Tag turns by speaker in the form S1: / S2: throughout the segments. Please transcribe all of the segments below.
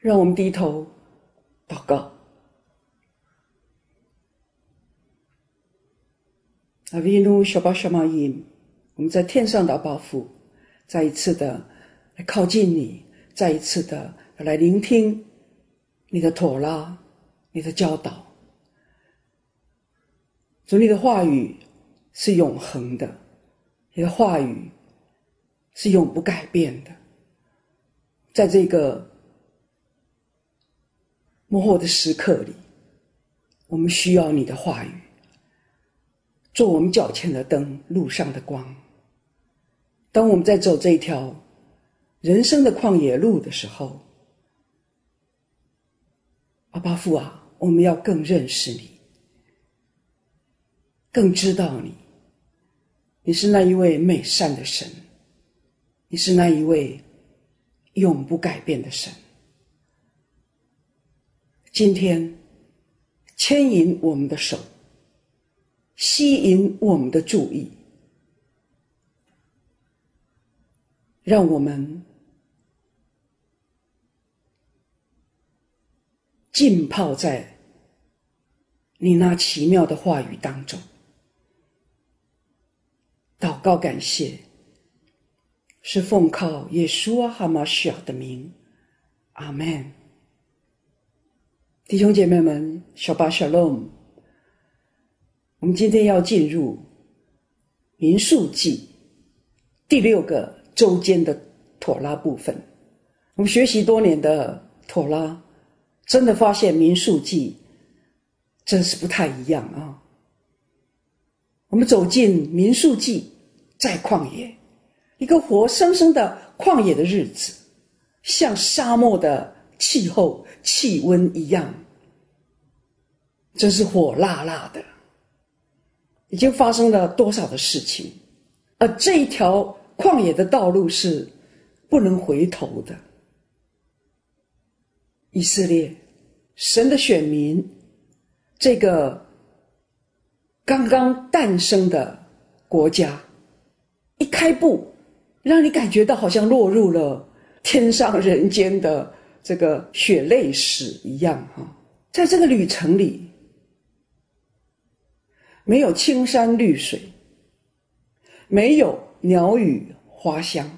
S1: 让我们低头祷告。阿维努小巴小玛音，我们在天上的阿爸父，再一次的来靠近你，再一次的来聆听你的妥拉，你的教导。主，你的话语是永恒的，你的话语是永不改变的。在这个末后的时刻里，我们需要你的话语，做我们脚前的灯，路上的光。当我们在走这一条人生的旷野路的时候，阿爸父啊，我们要更认识你，更知道你。你是那一位美善的神，你是那一位永不改变的神。今天牵引我们的手，吸引我们的注意，让我们浸泡在你那奇妙的话语当中。祷告感谢，是奉靠耶稣哈马西亚的名，阿们。弟兄姐妹们，小巴 Shalom， 我们今天要进入民数记第6个周间的妥拉部分。我们学习多年的妥拉，真的发现民数记真是不太一样啊。我们走进民数记，在旷野，一个活生生的旷野的日子，像沙漠的气候气温一样，真是火辣辣的。已经发生了多少的事情，而这一条旷野的道路是不能回头的。以色列，神的选民，这个刚刚诞生的国家，一开步让你感觉到好像落入了天上人间的这个血泪史一样。在这个旅程里，没有青山绿水，没有鸟语花香，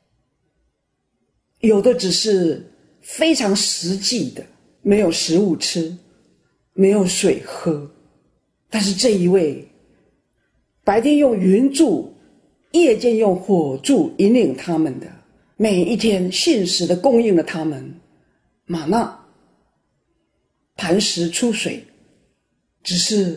S1: 有的只是非常实际的，没有食物吃，没有水喝。但是这一位白天用云柱，夜间用火柱引领他们的，每一天信实的供应了他们玛纳，磐石出水。只是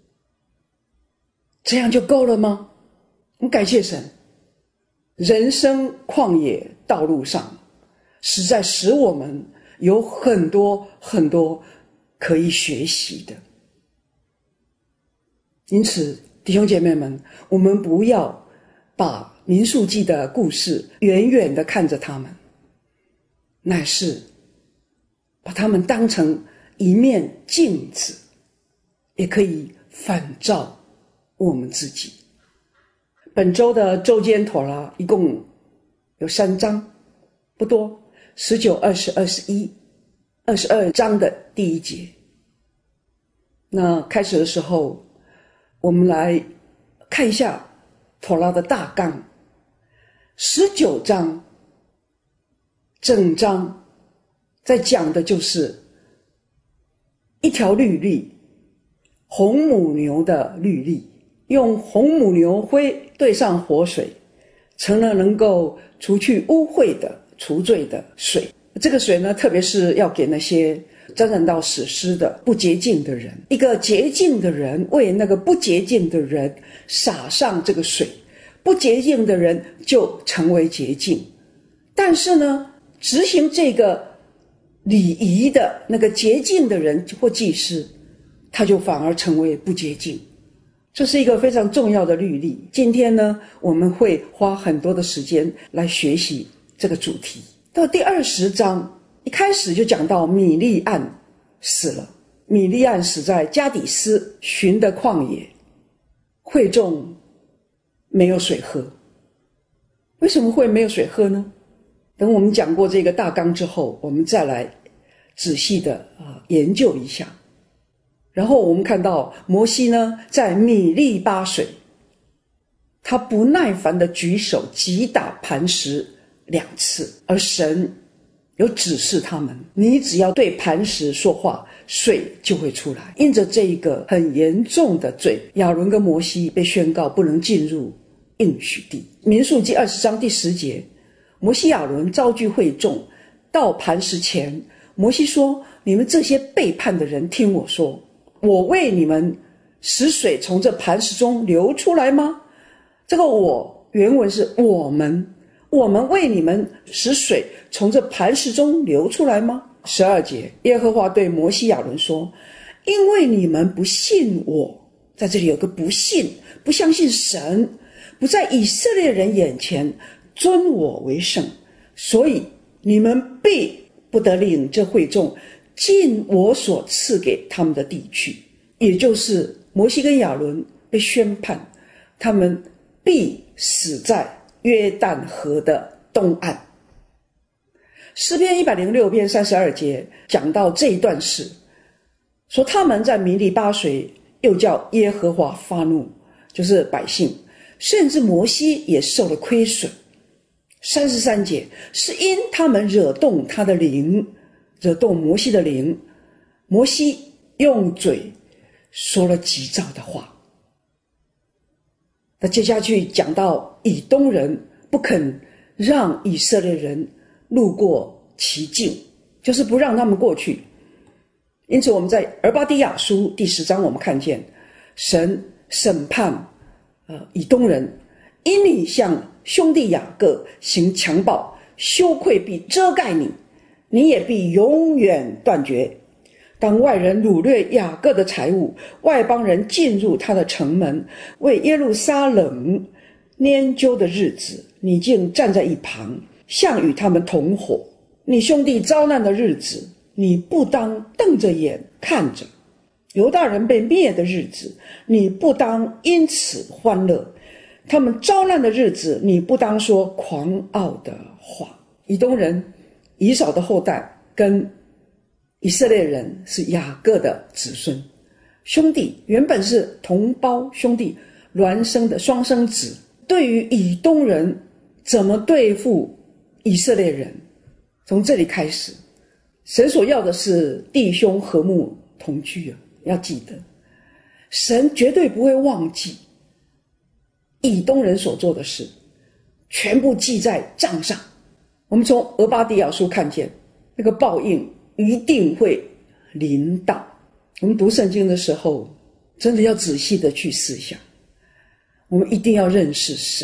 S1: 这样就够了吗？我们感谢神，人生旷野道路上实在使我们有很多很多可以学习的。因此弟兄姐妹们，我们不要把民数记的故事远远地看着他们，乃是把他们当成一面镜子，也可以反照我们自己。本周的周间妥拉一共有3章，不多，19、20、21、22章的第1节。那开始的时候，我们来看一下妥拉的大纲。19章整章在讲的就是一条律例，红母牛的律例，用红母牛灰兑上活水，成了能够除去污秽的除罪的水。这个水呢，特别是要给那些沾染到死尸的不洁净的人，一个洁净的人为那个不洁净的人洒上这个水，不洁净的人就成为洁净。但是呢，执行这个礼仪的那个洁净的人或祭司，他就反而成为不洁净。这是一个非常重要的律例。今天呢，我们会花很多的时间来学习这个主题。到第20章一开始就讲到米利暗死了。米利暗死在加底斯寻的旷野，会众没有水喝。为什么会没有水喝呢？等我们讲过这个大纲之后，我们再来仔细的研究一下。然后我们看到摩西呢，在米利巴水，他不耐烦的举手击打磐石2次，而神有指示他们，你只要对磐石说话，水就会出来。因着这一个很严重的罪，亚伦跟摩西被宣告不能进入应许地。民数记20章第10节，摩西亚伦召聚会众到磐石前，摩西说，你们这些背叛的人，听我说，我为你们使水从这磐石中流出来吗？这个我原文是我们为你们使水从这磐石中流出来吗？12节，耶和华对摩西亚伦说，因为你们不信我，在这里有个不信，不相信神，不在以色列人眼前尊我为圣，所以你们必不得领这会众进我所赐给他们的地去。也就是摩西跟亚伦被宣判，他们必死在约旦河的东岸。诗篇106篇32节讲到这一段事，说他们在米利巴水又叫耶和华发怒，就是百姓，甚至摩西也受了亏损。33节，是因他们惹动他的灵，惹动摩西的灵，摩西用嘴说了急躁的话。那接下去讲到以东人不肯让以色列人路过其境，就是不让他们过去。因此我们在俄巴底亚书第10章我们看见神审判以东人，因你向兄弟雅各行强暴，羞愧必遮盖你，你也必永远断绝。当外人掳掠雅各的财物，外邦人进入他的城门，为耶路撒冷拈阄的日子，你竟站在一旁，像与他们同伙。你兄弟遭难的日子，你不当瞪着眼看着；犹大人被灭的日子，你不当因此欢乐。他们遭难的日子，你不当说狂傲的话。以东人以扫的后代跟以色列人是雅各的子孙，兄弟原本是同胞兄弟，孪生的双生子。对于以东人怎么对付以色列人，从这里开始，神所要的是弟兄和睦同居要记得，神绝对不会忘记以东人所做的事，全部记在账上。我们从俄巴底亚书看见，那个报应一定会临到。我们读圣经的时候，真的要仔细的去思想，我们一定要认识神，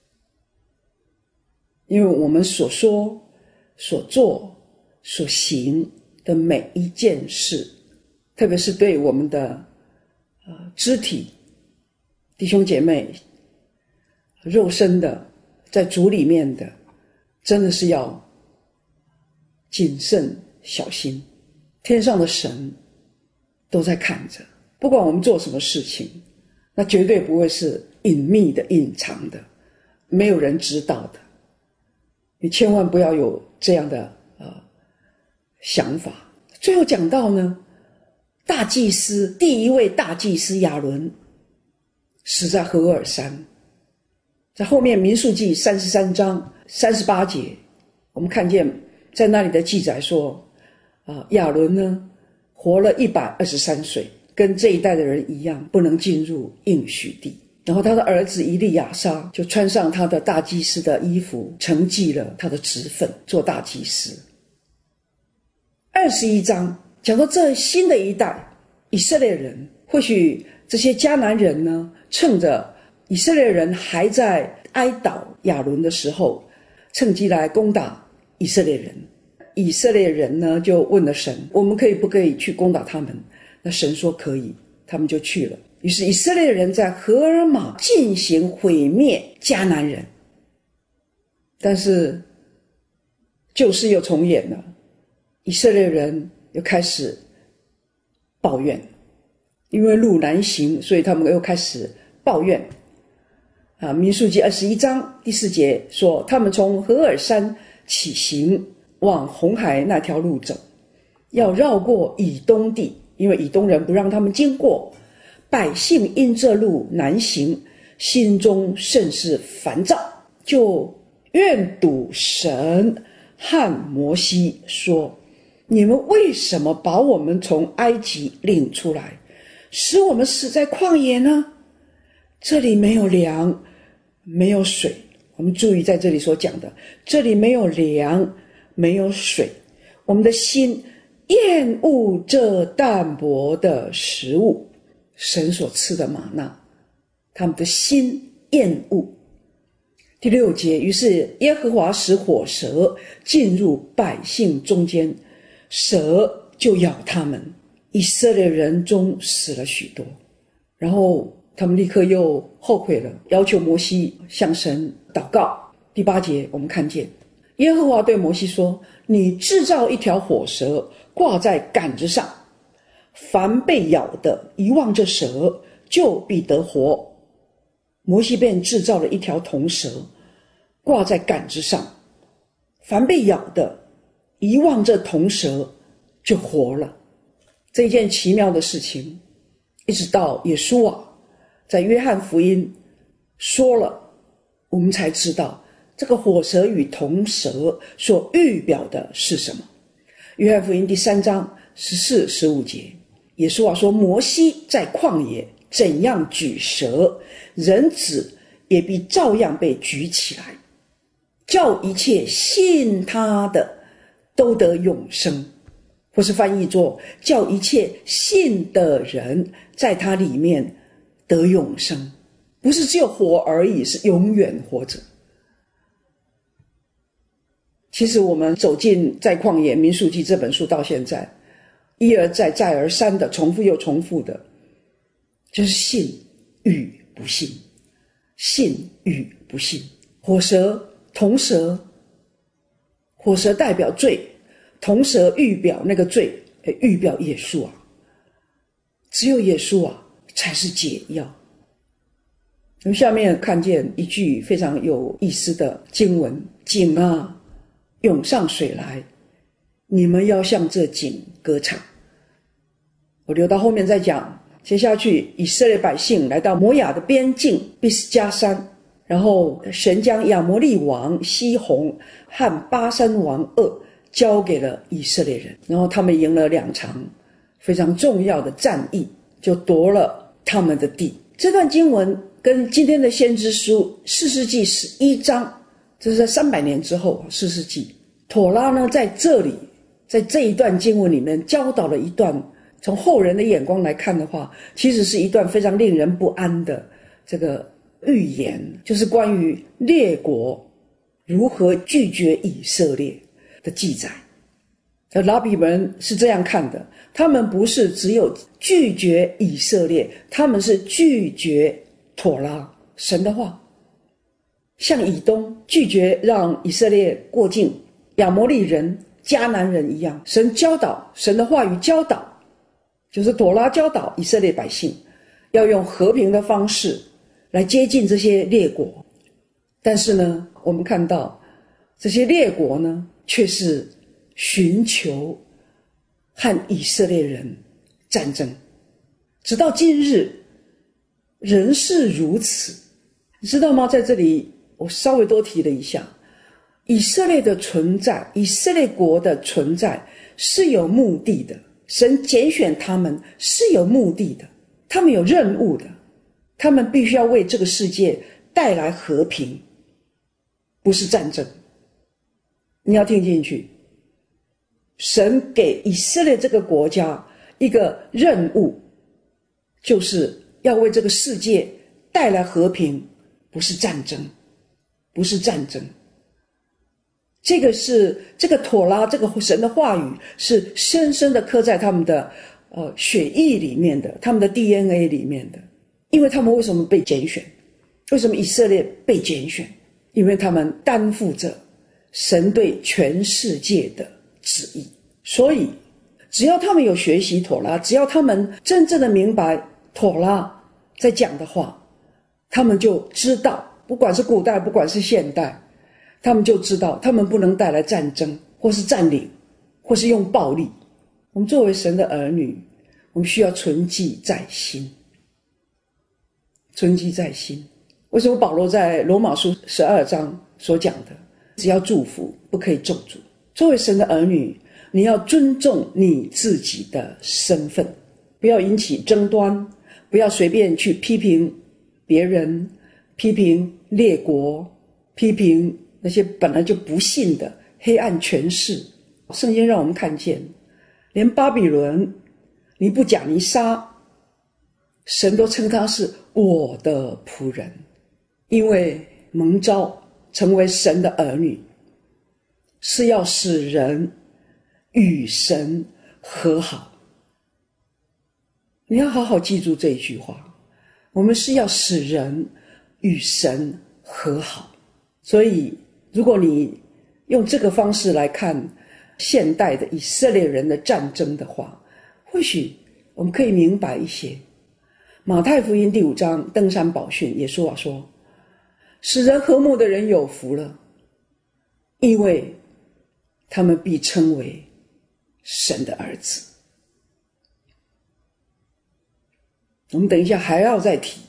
S1: 因为我们所说、所做、所行的每一件事，特别是对我们的肢体弟兄姐妹、肉身的，在主里面的，真的是要谨慎小心。天上的神都在看着，不管我们做什么事情，那绝对不会是隐秘的、隐藏的，没有人知道的。你千万不要有这样的想法。最后讲到呢，大祭司，第一位大祭司亚伦死在何珥山。在后面民数记33章38节，我们看见在那里的记载说，亚伦呢活了123岁，跟这一代的人一样，不能进入应许地。然后他的儿子以利亚撒就穿上他的大祭司的衣服，承继了他的职分，做大祭司。21章讲到这新的一代以色列人，或许这些迦南人呢，趁着以色列人还在哀悼亚伦的时候，趁机来攻打以色列人。以色列人呢就问了神，我们不可以去攻打他们？那神说可以，他们就去了。于是以色列人在何尔玛进行毁灭迦南人。但是旧事又重演了，以色列人又开始抱怨，因为路难行，所以他们又开始抱怨。民数记21章第4节说，他们从何珥山起行，往红海那条路走， 要绕过以东地，因为以东人不让他们经过。百姓因这路难行，心中甚是烦躁，就怨堵神和摩西说：你们为什么把我们从埃及领出来，使我们死在旷野呢？这里没有粮，没有水。我们注意在这里所讲的，这里没有粮，没有水。我们的心厌恶这淡薄的食物，神所赐的玛纳，他们的心厌恶。第6节，于是耶和华使火蛇进入百姓中间，蛇就咬他们，以色列人中死了许多。然后他们立刻又后悔了，要求摩西向神祷告。第8节我们看见耶和华对摩西说：你制造一条火蛇挂在杆子上，凡被咬的一望这蛇就必得活。摩西便制造了一条铜蛇挂在杆子上，凡被咬的一望这铜蛇就活了。这一件奇妙的事情，一直到耶稣在约翰福音说了，我们才知道这个火蛇与铜蛇所预表的是什么。约翰福音第3章14、15节，耶稣说：摩西在旷野怎样举蛇，人子也必照样被举起来，叫一切信他的都得永生，或是翻译作叫一切信的人在他里面得永生。不是只有活而已，是永远活着。其实我们走进在旷野民数记这本书到现在，一而再再而三的重复又重复的，就是信与不信，信与不信。火蛇、铜蛇，火蛇代表罪，铜蛇预表那个罪，预表耶稣只有耶稣才是解药。我们下面看见一句非常有意思的经文：井涌上水来，你们要向这井歌唱。我留到后面再讲。接下去以色列百姓来到摩亚的边境毕斯加山，然后神将亚摩利王西宏和巴珊王噩交给了以色列人，然后他们赢了2场非常重要的战役，就夺了他们的地。这段经文跟今天的先知书士师记11章，这是在300年之后，士师记妥拉呢在这里，在这一段经文里面教导了一段，从后人的眼光来看的话，其实是一段非常令人不安的这个预言，就是关于列国如何拒绝以色列的记载。拉比们是这样看的，他们不是只有拒绝以色列，他们是拒绝妥拉，神的话。像以东拒绝让以色列过境，亚摩利人、迦南人一样，神教导，神的话语教导，就是妥拉教导以色列百姓要用和平的方式来接近这些列国。但是呢，我们看到这些列国呢，却是寻求和以色列人战争，直到今日仍是如此。你知道吗？在这里我稍微多提了一下，以色列的存在，以色列国的存在是有目的的，神拣选他们是有目的的，他们有任务的，他们必须要为这个世界带来和平，不是战争。你要听进去，神给以色列这个国家一个任务，就是要为这个世界带来和平，不是战争，不是战争。这个妥拉，这个神的话语是深深的刻在他们的血液里面的，他们的 DNA 里面的。因为他们为什么被拣选？为什么以色列被拣选？因为他们担负着神对全世界的旨意。所以只要他们有学习妥拉，只要他们真正的明白妥拉在讲的话，他们就知道，不管是古代不管是现代，他们就知道他们不能带来战争或是占领或是用暴力， 我们作为神的儿女，我们需要存记在心。存记在心。为什么保罗在罗马书12章所讲的，只要祝福，不可以咒诅？作为神的儿女，你要尊重你自己的身份，不要引起争端，不要随便去批评别人，批评列国，批评那些本来就不信的黑暗权势。圣经让我们看见，连巴比伦尼布甲尼撒，神都称他是我的仆人，因为蒙召成为神的儿女，是要使人与神和好。你要好好记住这一句话，我们是要使人与神和好。所以如果你用这个方式来看现代的以色列人的战争的话，或许我们可以明白一些。马太福音第5章登山宝训也说使人和睦的人有福了，因为他们必称为神的儿子。我们等一下还要再提。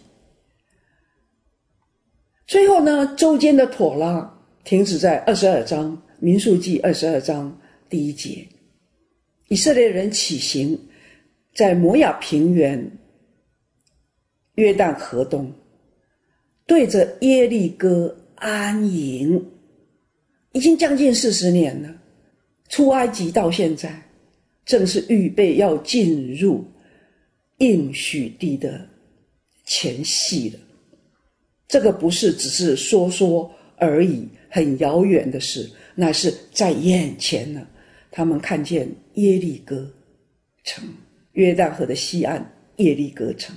S1: 最后呢，周间的妥拉停止在22章，民数记22章第1节。以色列人起行，在摩亚平原约旦河东，对着耶利哥安营，已经将近40年了。出埃及到现在，正是预备要进入应许地的前夕了。这个不是只是说说而已，很遥远的事，乃是在眼前了。他们看见耶利哥城，约旦河的西岸耶利哥城。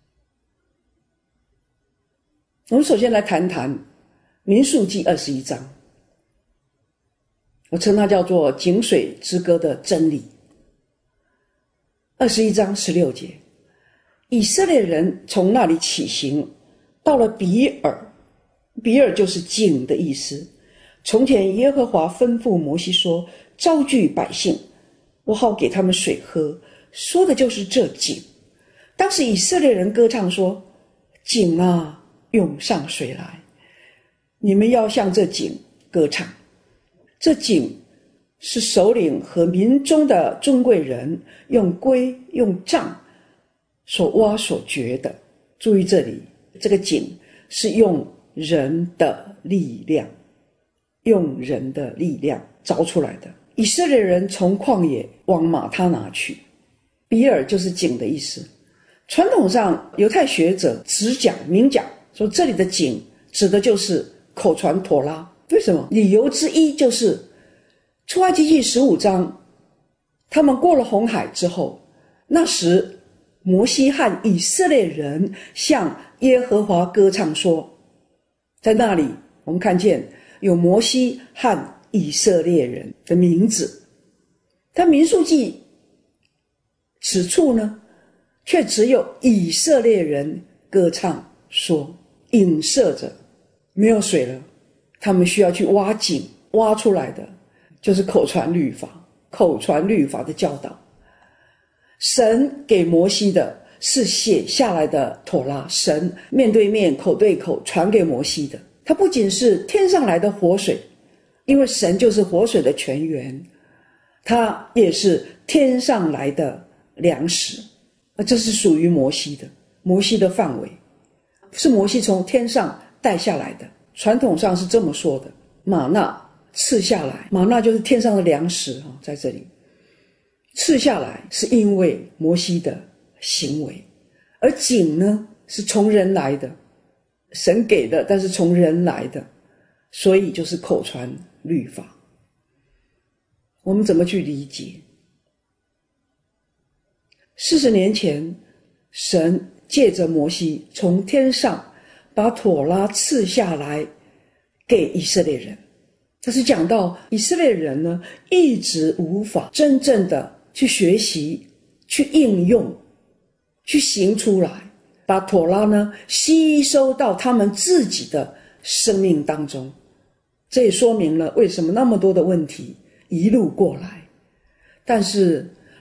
S1: 我们首先来谈谈民数记21章，我称它叫做井水之歌的真理。21章16节，以色列人从那里起行，到了比尔，比尔就是井的意思。从前耶和华吩咐摩西说，招聚百姓，我好给他们水喝，说的就是这井。当时以色列人歌唱说，井啊，涌上水来，你们要向这井歌唱。这井是首领和民中的尊贵人用规用杖所挖所掘的。注意这里，这个井是用人的力量凿出来的。以色列人从旷野往马他拿去，比尔就是井的意思。传统上犹太学者只讲明讲说，这里的井指的就是口传妥拉。为什么？理由之一就是出埃及记15章，他们过了红海之后，那时摩西和以色列人向耶和华歌唱说，在那里我们看见有摩西和以色列人的名字。但民数记此处呢，却只有以色列人歌唱说，影射着没有水了，他们需要去挖井，挖出来的就是口传律法的教导。神给摩西的是写下来的妥拉，神面对面口对口传给摩西的。它不仅是天上来的活水，因为神就是活水的泉源，它也是天上来的粮食，这是属于摩西的范围，是摩西从天上带下来的。传统上是这么说的，玛纳赐下来，玛纳就是天上的粮食，在这里赐下来是因为摩西的行为。而井呢，是从人来的，神给的，但是从人来的，所以就是口传律法。我们怎么去理解？40年前，神借着摩西从天上把妥拉赐下来给以色列人。但是讲到以色列人呢，一直无法真正的去学习、去应用、去行出来，把妥拉呢吸收到他们自己的生命当中。这也说明了为什么那么多的问题一路过来。但是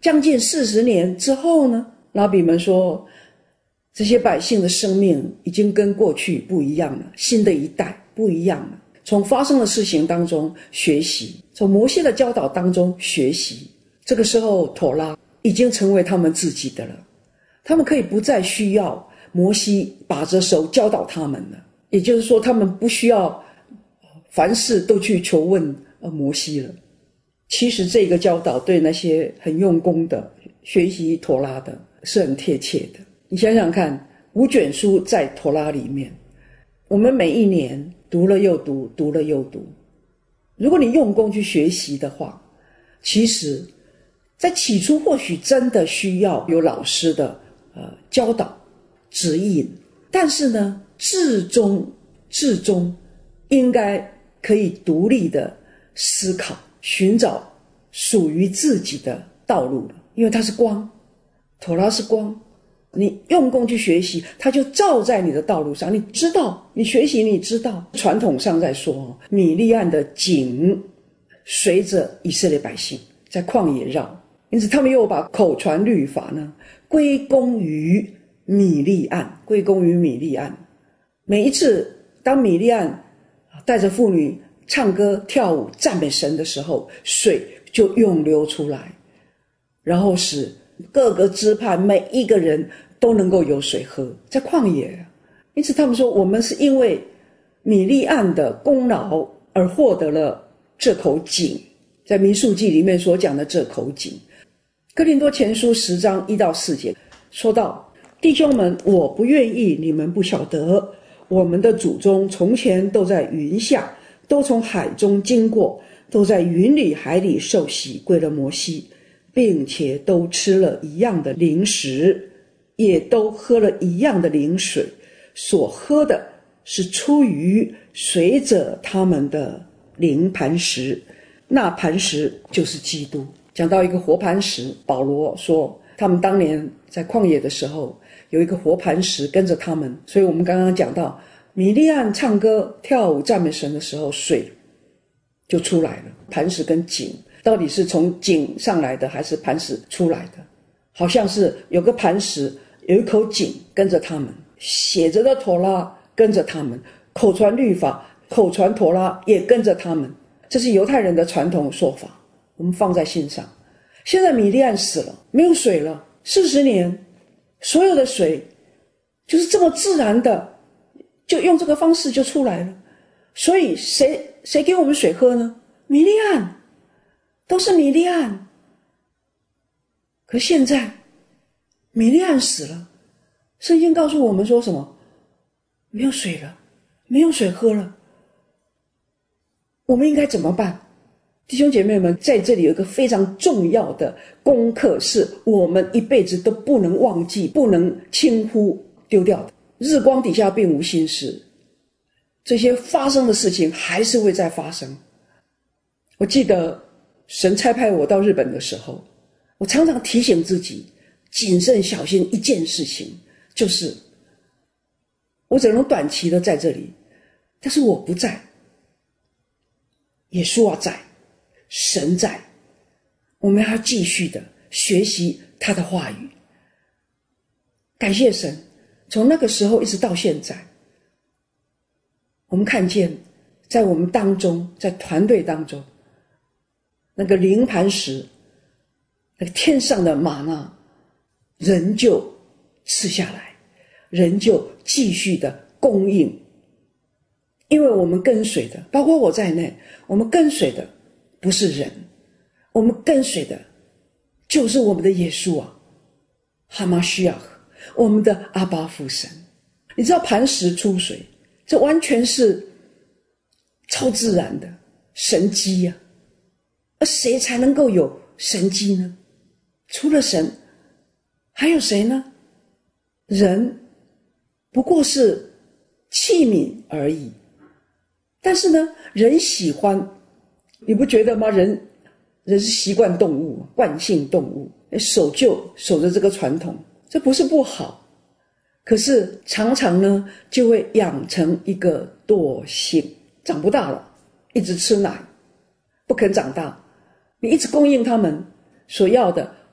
S1: 将近40年之后呢，拉比们说，这些百姓的生命已经跟过去不一样了，新的一代不一样了。从发生的事情当中学习，从摩西的教导当中学习，这个时候妥拉已经成为他们自己的了，他们可以不再需要摩西把着手教导他们了，也就是说他们不需要凡事都去求问摩西了。其实这个教导对那些很用功的学习妥拉的是很贴切的。你想想看，5卷书在妥拉里面，我们每一年读了又读，读了又读。如果你用功去学习的话，其实在起初或许真的需要有老师的教导指引，但是呢至终应该可以独立的思考，寻找属于自己的道路了。因为它是光，妥拉是光，你用功去学习，它就照在你的道路上。你知道，你学习你知道。传统上在说，米利暗的井随着以色列百姓在旷野绕，因此他们又把口传律法呢归功于米利暗，归功于米利暗。每一次当米利暗带着妇女唱歌跳舞赞美神的时候，水就涌流出来，然后使各个支派每一个人都能够有水喝，在旷野。因此他们说，我们是因为米利暗的功劳而获得了这口井，在民数记里面所讲的这口井。哥林多前书10章1到4节说到，弟兄们，我不愿意你们不晓得，我们的祖宗从前都在云下，都从海中经过，都在云里海里受洗归了摩西，并且都吃了一样的灵食，也都喝了一样的灵水，所喝的是出于随着他们的灵磐石，那磐石就是基督。讲到一个活磐石，保罗说他们当年在旷野的时候有一个活磐石跟着他们，所以我们刚刚讲到米利暗唱歌跳舞赞美神的时候，水就出来了。磐石跟井到底是从井上来的还是磐石出来的？好像是有个磐石，有一口井跟着他们，写着的妥拉跟着他们，口传律法，口传妥拉也跟着他们。这是犹太人的传统说法，我们放在心上。现在米利暗死了，没有水了，40年，所有的水就是这么自然的就用这个方式就出来了。所以谁给我们水喝呢？米利暗，都是米利暗。可现在米利暗死了，圣经告诉我们说什么？没有水了，没有水喝了，我们应该怎么办？弟兄姐妹们，在这里有一个非常重要的功课，是我们一辈子都不能忘记，不能轻忽丢掉的。日光底下并无新事，这些发生的事情还是会再发生。我记得神差派我到日本的时候，我常常提醒自己谨慎小心一件事情，就是我只能短期的在这里，但是我不在，耶稣在，神在，我们还要继续的学习他的话语。感谢神，从那个时候一直到现在，我们看见在我们当中，在团队当中，那个灵磐石，那个天上的玛纳仍旧赐下来，仍旧继续的供应。因为我们跟随的，包括我在内，我们跟随的不是人，我们跟随的就是我们的耶稣啊，哈马西亚，我们的阿爸父神。你知道磐石出水，这完全是超自然的神迹啊！而谁才能够有神迹呢？除了神，还有谁呢？人不过是器皿而已。但是呢，人喜欢，你不觉得吗？人是习惯动物，惯性动物，守着这个传统，这不是不好，可是常常呢就会养成一个惰性，长不大了，一直吃奶，不肯长大，你一直供应他们所要的，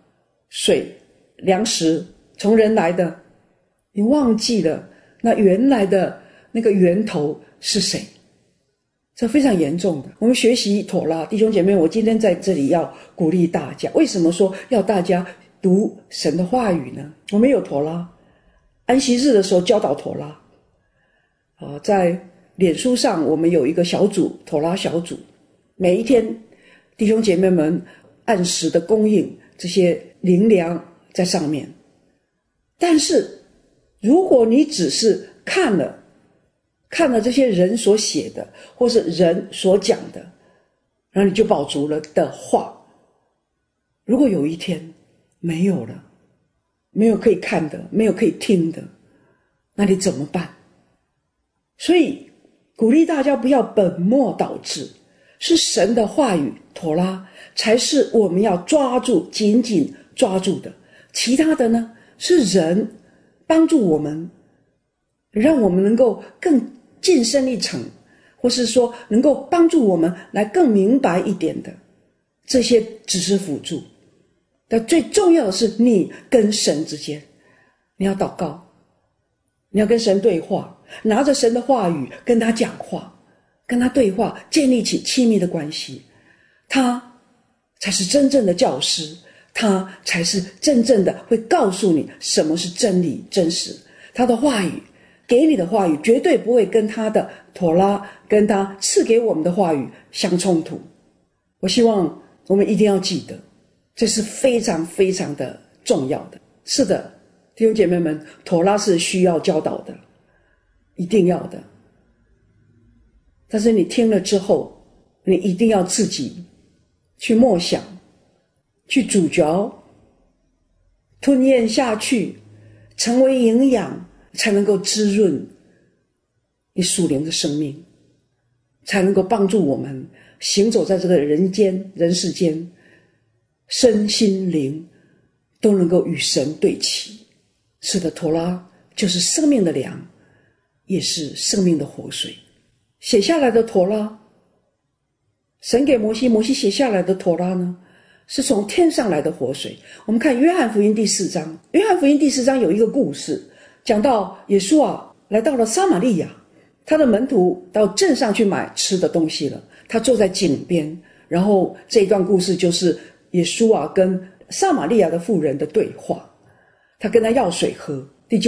S1: 水、粮食从人来的，你忘记了那原来的那个源头是谁？这非常严重的。我们学习妥拉，弟兄姐妹，我今天在这里要鼓励大家。为什么说要大家读神的话语呢？我们有妥拉，安息日的时候教导妥拉。在脸书上我们有一个小组，妥拉小组，每一天弟兄姐妹们按时的供应这些灵粮在上面。但是如果你只是看了这些人所写的或是人所讲的，然后你就饱足了的话，如果有一天没有了，没有可以看的，没有可以听的，那你怎么办？所以鼓励大家不要本末倒置，是神的话语妥拉才是我们要抓住，紧紧抓住的。其他的呢，是人帮助我们，让我们能够更晋升一层，或是说能够帮助我们来更明白一点的，这些只是辅助。但最重要的是你跟神之间，你要祷告，你要跟神对话，拿着神的话语跟他讲话，跟他对话，建立起亲密的关系。他才是真正的教师，他才是真正的会告诉你什么是真理真实。他的话语给你的话语绝对不会跟他的妥拉，跟他赐给我们的话语相冲突。我希望我们一定要记得，这是非常非常的重要的。是的，弟兄姐妹们，妥拉是需要教导的，一定要的。但是你听了之后，你一定要自己去默想，去咀嚼，吞咽下去，成为营养，才能够滋润你属灵的生命，才能够帮助我们行走在这个人世间，身心灵都能够与神对齐。是的，妥拉就是生命的粮，也是生命的活水。写下来的妥拉，神给摩西，摩西写下来的妥拉呢，是从天上来的活水。我们看约翰福音第4章，约翰福音第4章有一个故事，讲到耶稣来到了撒玛利亚，他的门徒到镇上去买吃的东西了，他坐在井边，然后这一段故事就是耶稣跟撒玛利亚的妇人的对话，他跟他要水喝。第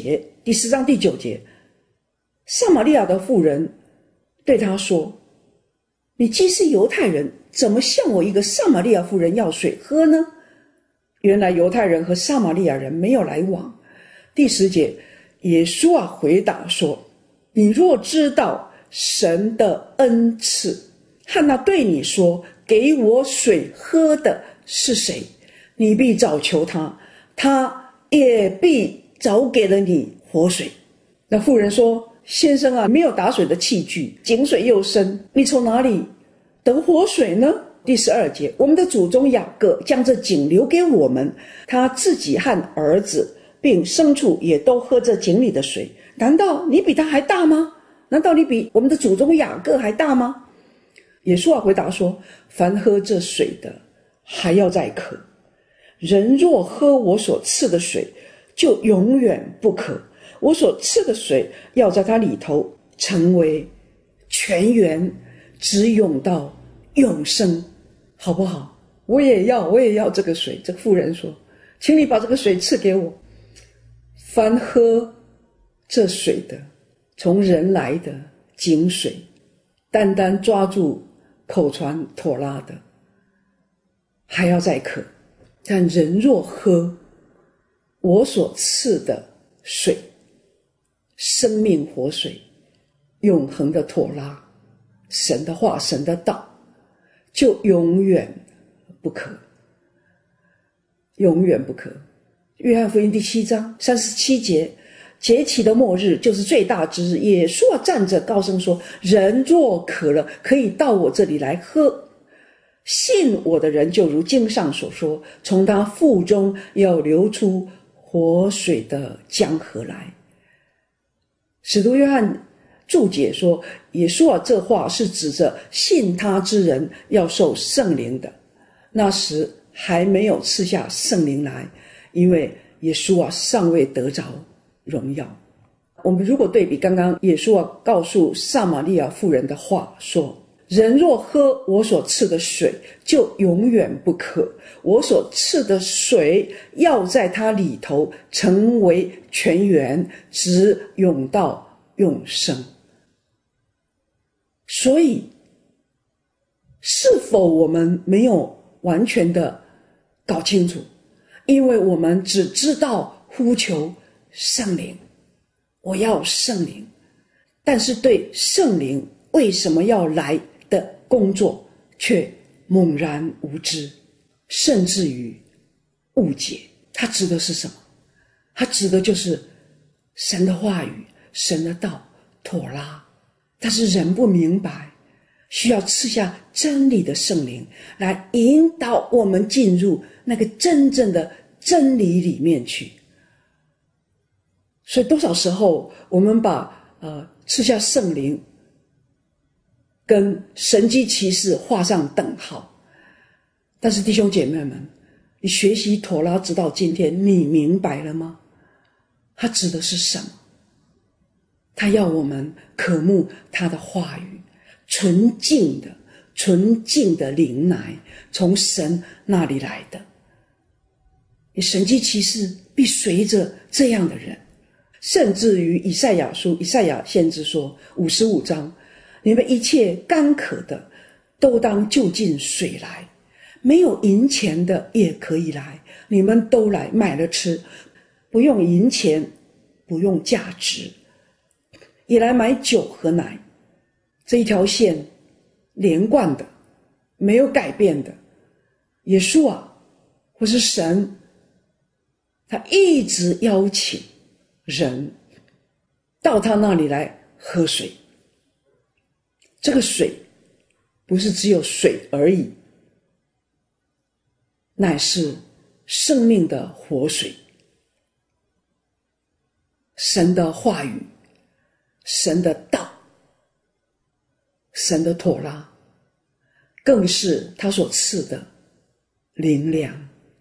S1: 4章第9节，撒玛利亚的妇人对他说，你既是犹太人，怎么向我一个撒玛利亚妇人要水喝呢？原来犹太人和撒玛利亚人没有来往。第10节，耶稣回答说，你若知道神的恩赐和那对你说给我水喝的是谁，你必早求他，他也必早给了你活水。那妇人说，先生没有打水的器具，井水又深，你从哪里得活水呢？第12节，我们的祖宗雅各将这井留给我们，他自己和儿子并牲畜也都喝这井里的水，难道你比他还大吗？难道你比我们的祖宗雅各还大吗？耶稣回答说，凡喝这水的还要再渴，人若喝我所赐的水，就永远不渴。我所赐的水要在它里头成为泉源，直涌到永生，好不好？我也要这个水。这个妇人说，请你把这个水赐给我。凡喝这水的，从人来的井水，单单抓住口传妥拉的，还要再渴。但人若喝我所赐的水，生命活水，永恒的妥拉，神的话，神的道，就永远不渴，永远不渴。约翰福音第7章37节，节期的末日就是最大之日，耶稣站着高声说，人若渴了，可以到我这里来喝，信我的人就如经上所说，从他腹中要流出活水的江河来。使徒约翰注解说，耶稣这话是指着信他之人要受圣灵的，那时还没有赐下圣灵来，因为耶稣尚未得着荣耀。我们如果对比刚刚耶稣告诉撒玛利亚妇人的话说，人若喝我所赐的水，就永远不渴，我所赐的水要在他里头成为泉源，直涌到永生。所以是否我们没有完全的搞清楚？因为我们只知道呼求圣灵，我要圣灵，但是对圣灵为什么要来的工作却猛然无知，甚至于误解。它指的是什么？它指的就是神的话语，神的道，妥拉。但是人不明白，需要赐下真理的圣灵来引导我们进入那个真正的真理里面去。所以多少时候我们把赐下圣灵跟神迹奇事画上等号。但是弟兄姐妹们，你学习妥拉直到今天，你明白了吗？它指的是什么？他要我们渴慕他的话语，纯净的灵奶，从神那里来的。你神迹奇事必随着这样的人。甚至于以赛亚先知说55章，你们一切干渴的都当就近水来，没有银钱的也可以来，你们都来买了吃，不用银钱，不用价值，也来买酒和奶。这一条线连贯的，没有改变的。耶稣或是神，他一直邀请人到他那里来喝水。这个水不是只有水而已，乃是生命的活水，神的话语，神的道，神的妥拉，更是他所赐的灵粮。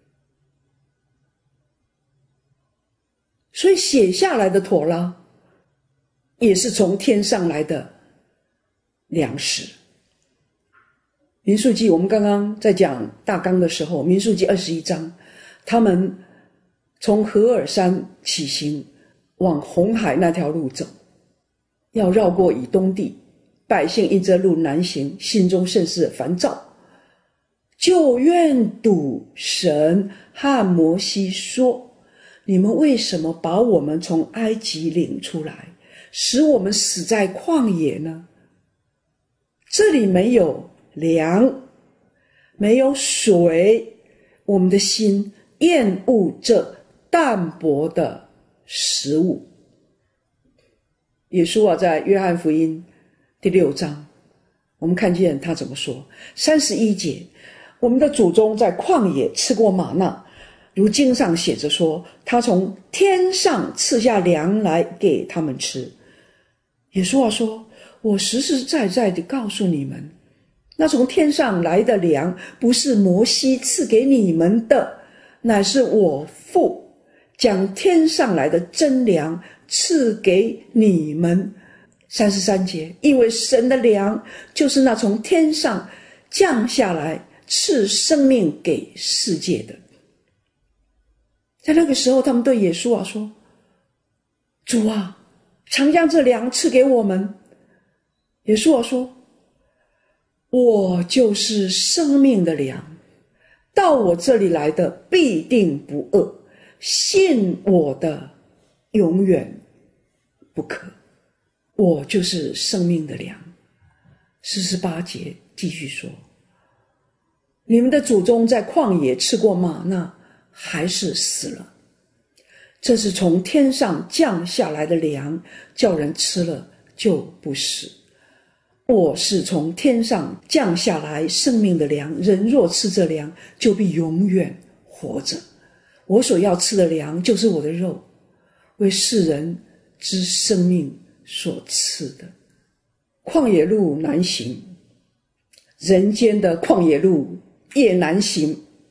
S1: 所以写下来的妥拉也是从天上来的粮食。民数记，我们刚刚在讲大纲的时候，民数记21章，他们从何尔山起行，往红海那条路走，要绕过以东地，百姓因这路难行，心中甚是烦躁，就怨赌神和摩西说，你们为什么把我们从埃及领出来，使我们死在旷野呢？这里没有粮，没有水，我们的心厌恶这淡薄的食物。耶稣在约翰福音第6章，我们看见他怎么说。31节，我们的祖宗在旷野吃过玛纳，如经上写着说，他从天上赐下粮来给他们吃。耶稣说，我实实在在地告诉你们，那从天上来的粮不是摩西赐给你们的，乃是我父将天上来的真粮赐给你们。33节，因为神的粮就是那从天上降下来赐生命给世界的。在那个时候，他们对耶稣说，主常将这粮赐给我们。耶稣说，我就是生命的粮，到我这里来的必定不饿，信我的永远不渴。我就是生命的粮。48节继续说，你们的祖宗在旷野吃过玛纳，还是死了。这是从天上降下来的粮，叫人吃了就不死。我是从天上降下来生命的粮，人若吃这粮，就必永远活着。我所要吃的粮，就是我的肉，为世人之生命所赐的。旷野路难行，人间的旷野路也难行。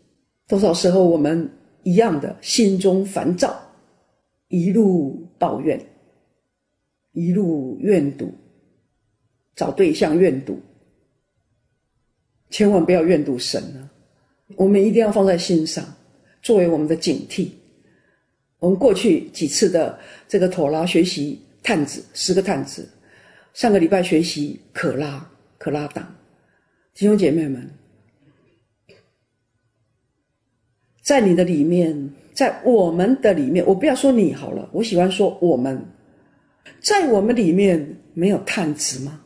S1: 多少时候我们一样的心中烦躁，一路抱怨，一路怨毒，找对象怨毒，千万不要怨毒神啊！我们一定要放在心上，作为我们的警惕。我们过去几次的这个妥拉学习探子，10个探子，上个礼拜学习可拉党。弟兄姐妹们，在你的里面，在我们的里面，我不要说你好了，我喜欢说我们，在我们里面没有探子吗？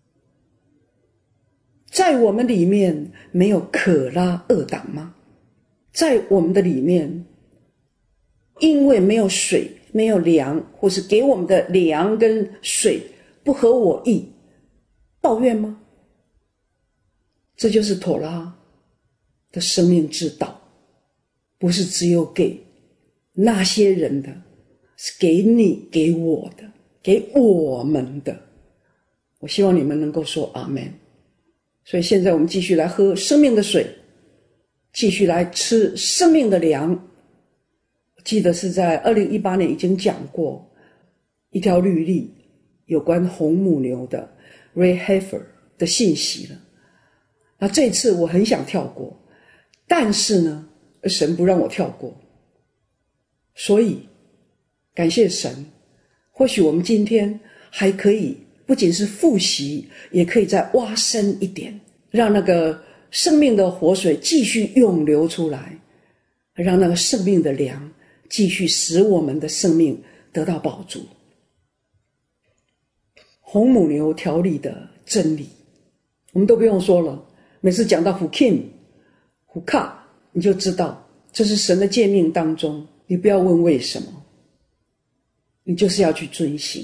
S1: 在我们里面没有可拉二党吗？在我们的里面，因为没有水，没有粮，或是给我们的粮跟水不合我意，抱怨吗？这就是妥拉的生命之道，不是只有给那些人的，是给你给我的，给我们的。我希望你们能够说阿们。所以现在我们继续来喝生命的水，继续来吃生命的粮。记得是在2018年已经讲过一条律例，有关红母牛的 Red Heifer 的信息了。那这次我很想跳过，但是呢，神不让我跳过。所以感谢神，或许我们今天还可以不仅是复习，也可以再挖深一点，让那个生命的活水继续涌流出来，让那个生命的粮继续使我们的生命得到饱足。红母牛条例的真理我们都不用说了，每次讲到Hukim、Hukah，你就知道这是神的诫命当中，你不要问为什么，你就是要去遵行。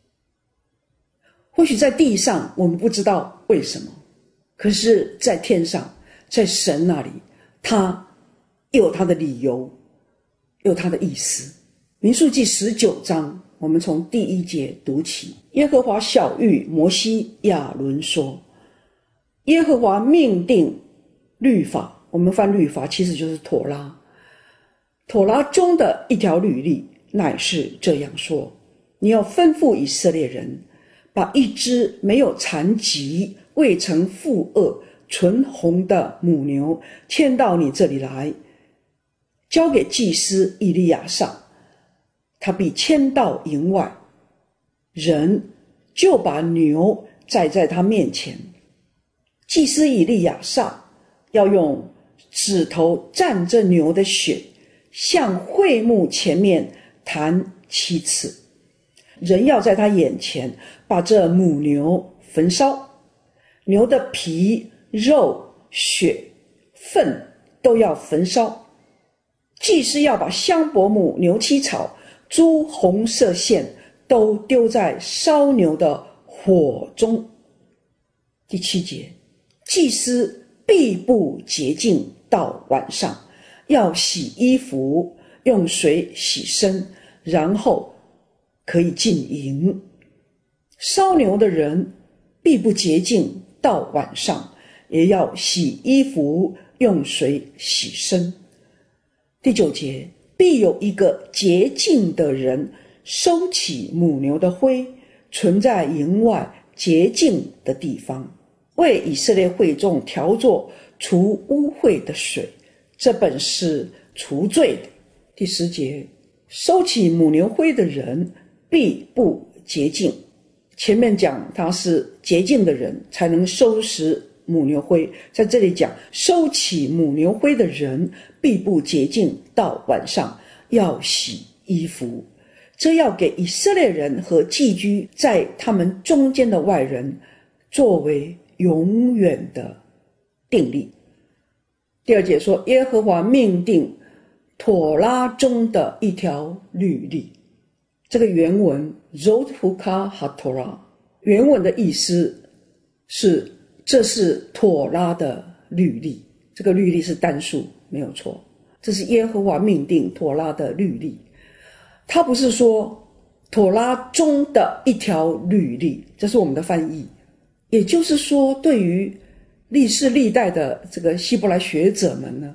S1: 或许在地上我们不知道为什么，可是在天上，在神那里，他有他的理由，有他的意思。民数记19章，我们从第1节读起。耶和华晓谕摩西亚伦说，耶和华命定律法，我们翻律法其实就是妥拉，妥拉中的一条律例，乃是这样说，你要吩咐以色列人，把一只没有残疾、未曾负恶、纯红的母牛牵到你这里来，交给祭司以利亚撒，他必牵到营外，人就把牛宰在他面前。祭司以利亚撒要用指头蘸着牛的血，向会幕前面弹7次，人要在他眼前把这母牛焚烧，牛的皮、肉、血、粪都要焚烧。祭司要把香柏木、牛膝草、朱红色线都丢在烧牛的火中。第7节，祭司必不洁净到晚上，要洗衣服，用水洗身，然后可以进营。烧牛的人必不洁净到晚上，也要洗衣服，用水洗身。第9节，必有一个洁净的人收起母牛的灰，存在营外洁净的地方，为以色列会众调作除污秽的水，这本是除罪的。第10节，收起母牛灰的人必不洁净，前面讲他是洁净的人才能收拾母牛灰，在这里讲收起母牛灰的人必不洁净到晚上，要洗衣服。这要给以色列人和寄居在他们中间的外人作为永远的定例。第2节说，耶和华命定妥拉中的一条律例。这个原文 Zot Hukah HaTorah 原文的意思是，这是妥拉的律例，这个律例是单数没有错，这是耶和华命定妥拉的律例。他不是说妥拉中的一条律例，这是我们的翻译。也就是说，对于历世历代的这个希伯来学者们呢，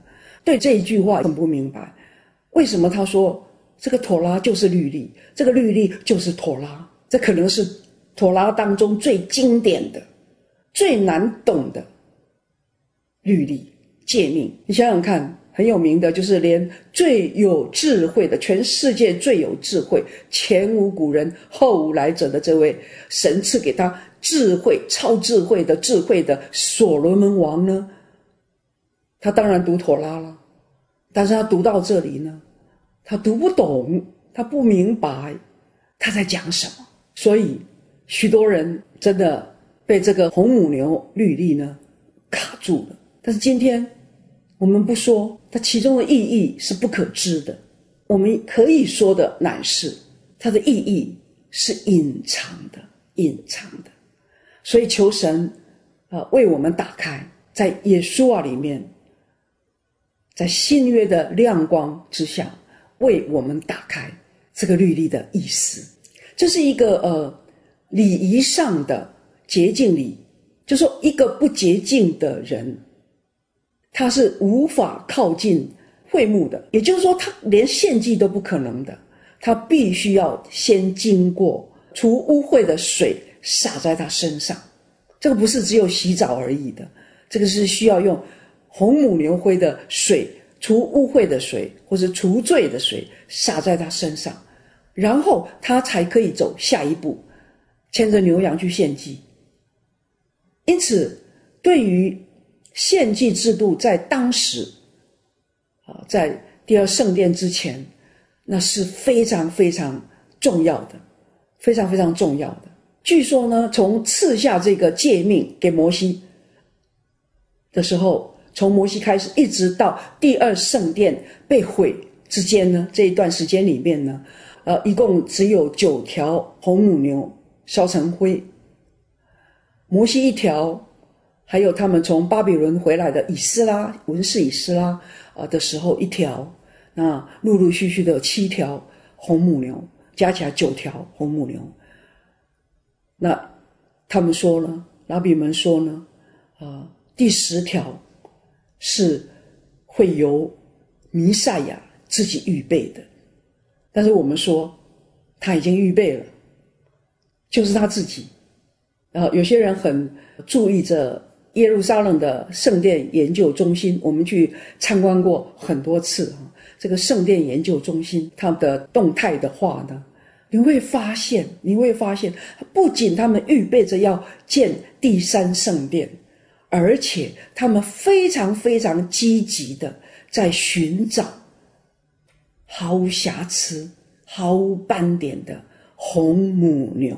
S1: 对这一句话很不明白，为什么他说这个妥拉就是律例，这个律例就是妥拉，这可能是妥拉当中最经典的、最难懂的律例诫命。你想想看，很有名的就是连最有智慧的，全世界最有智慧，前无古人后无来者的这位神赐给他智慧、超智慧的所罗门王呢，他当然读妥拉了，但是他读到这里呢，他读不懂，他不明白他在讲什么，所以许多人真的被这个红母牛律例呢卡住了。但是今天我们不说它其中的意义是不可知的，我们可以说的乃是它的意义是隐藏的。所以求神为我们打开，在耶稣里面，在新约的亮光之下，为我们打开这个律例的意思。这是一个礼仪上的洁净礼，就说一个不洁净的人，他是无法靠近会幕的，也就是说他连献祭都不可能的，他必须要先经过除污秽的水洒在他身上。这个不是只有洗澡而已的，这个是需要用红母牛灰的水，除污秽的水或者除罪的水洒在他身上，然后他才可以走下一步，牵着牛羊去献祭。因此对于献祭制度在当时在第二圣殿之前，那是非常非常重要的，非常非常重要的。据说呢，从赐下这个诫命给摩西的时候，从摩西开始一直到第二圣殿被毁之间呢，这一段时间里面呢，一共只有9条红母牛烧成灰，摩西1条，还有他们从巴比伦回来的文士以斯拉的时候1条，那陆陆续续的有7条红母牛，加起来9条红母牛。那他们说呢，拉比们说呢，第10条是会由弥赛亚自己预备的，但是我们说他已经预备了，就是他自己。有些人很注意着耶路撒冷的圣殿研究中心，我们去参观过很多次这个圣殿研究中心它的动态的话呢，你会发现不仅他们预备着要建第3圣殿，而且他们非常非常积极的在寻找毫无瑕疵毫无斑点的红母牛。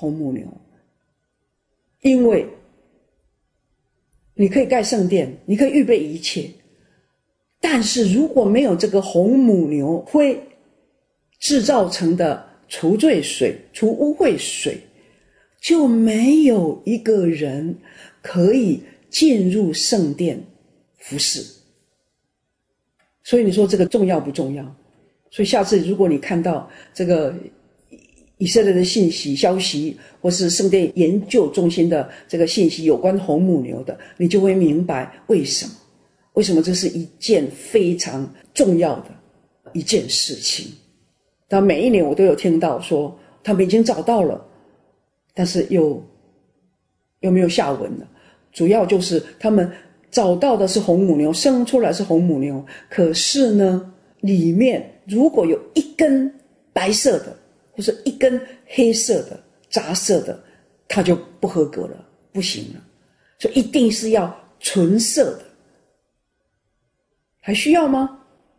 S1: 因为你可以盖圣殿，你可以预备一切，但是如果没有这个红母牛灰制造成的除罪水、除污秽水，就没有一个人可以进入圣殿服侍。所以你说这个重要不重要？所以下次如果你看到这个以色列的消息，或是圣殿研究中心的这个信息有关红母牛的，你就会明白为什么这是一件非常重要的一件事情。但每一年我都有听到说他们已经找到了，但是又没有下文了。主要就是他们找到的是红母牛，生出来是红母牛，可是呢里面如果有一根白色的或者一根黑色的杂色的，它就不合格了，不行了。所以一定是要纯色的。还需要吗？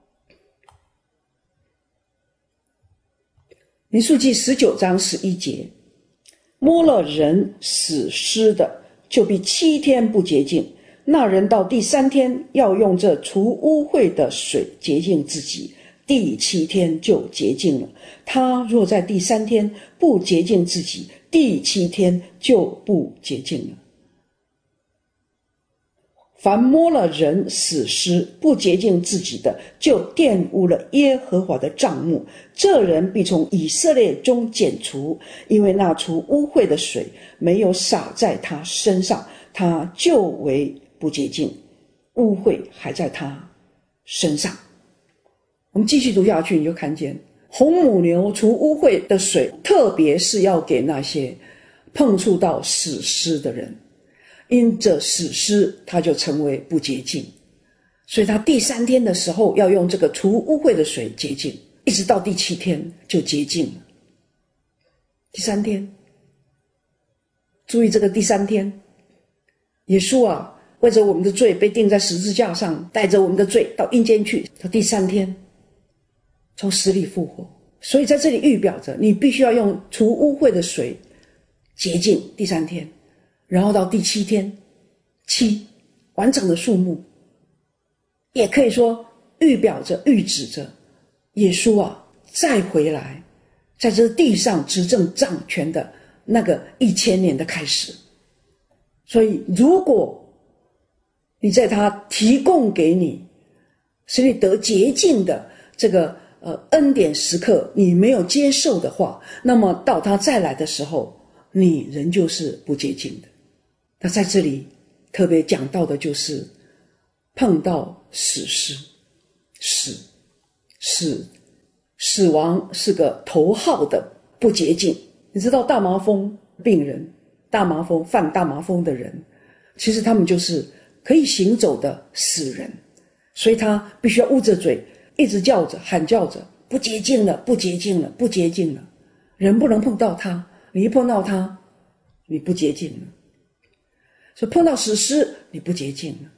S1: 民数记19章11节，摸了人死尸的，就必7天不洁净，那人到第3天要用这除污秽的水洁净自己，第7天就洁净了。他若在第3天不洁净自己，第7天就不洁净了。凡摸了人死尸不洁净自己的，就玷污了耶和华的帐幕，这人必从以色列中剪除，因为那除污秽的水没有洒在他身上，他就为不洁净，污秽还在他身上。我们继续读下去，你就看见红母牛除污秽的水，特别是要给那些碰触到死尸的人，因着死尸他就成为不洁净，所以他第3天的时候要用这个除污秽的水洁净，一直到第7天就洁净了。第3天，注意这个第3天，耶稣啊，为着我们的罪被钉在十字架上，带着我们的罪到阴间去，到第3天从死里复活。所以在这里预表着你必须要用除污秽的水洁净第3天，然后到第7天，7完整的数目，也可以说预表着预指着耶稣啊再回来，在这地上执政掌权的那个1000年的开始。所以如果你在他提供给你使你得洁净的这个恩典时刻你没有接受的话，那么到他再来的时候你仍旧是不洁净的。那在这里特别讲到的就是碰到死尸，死亡是个头号的不洁净。你知道大麻风病人，犯大麻风的人，其实他们就是可以行走的死人，所以他必须要捂着嘴一直叫着喊叫着，不洁净了，不洁净了，不洁净了。人不能碰到他，你一碰到他你不洁净了。所以碰到死尸你不洁净了。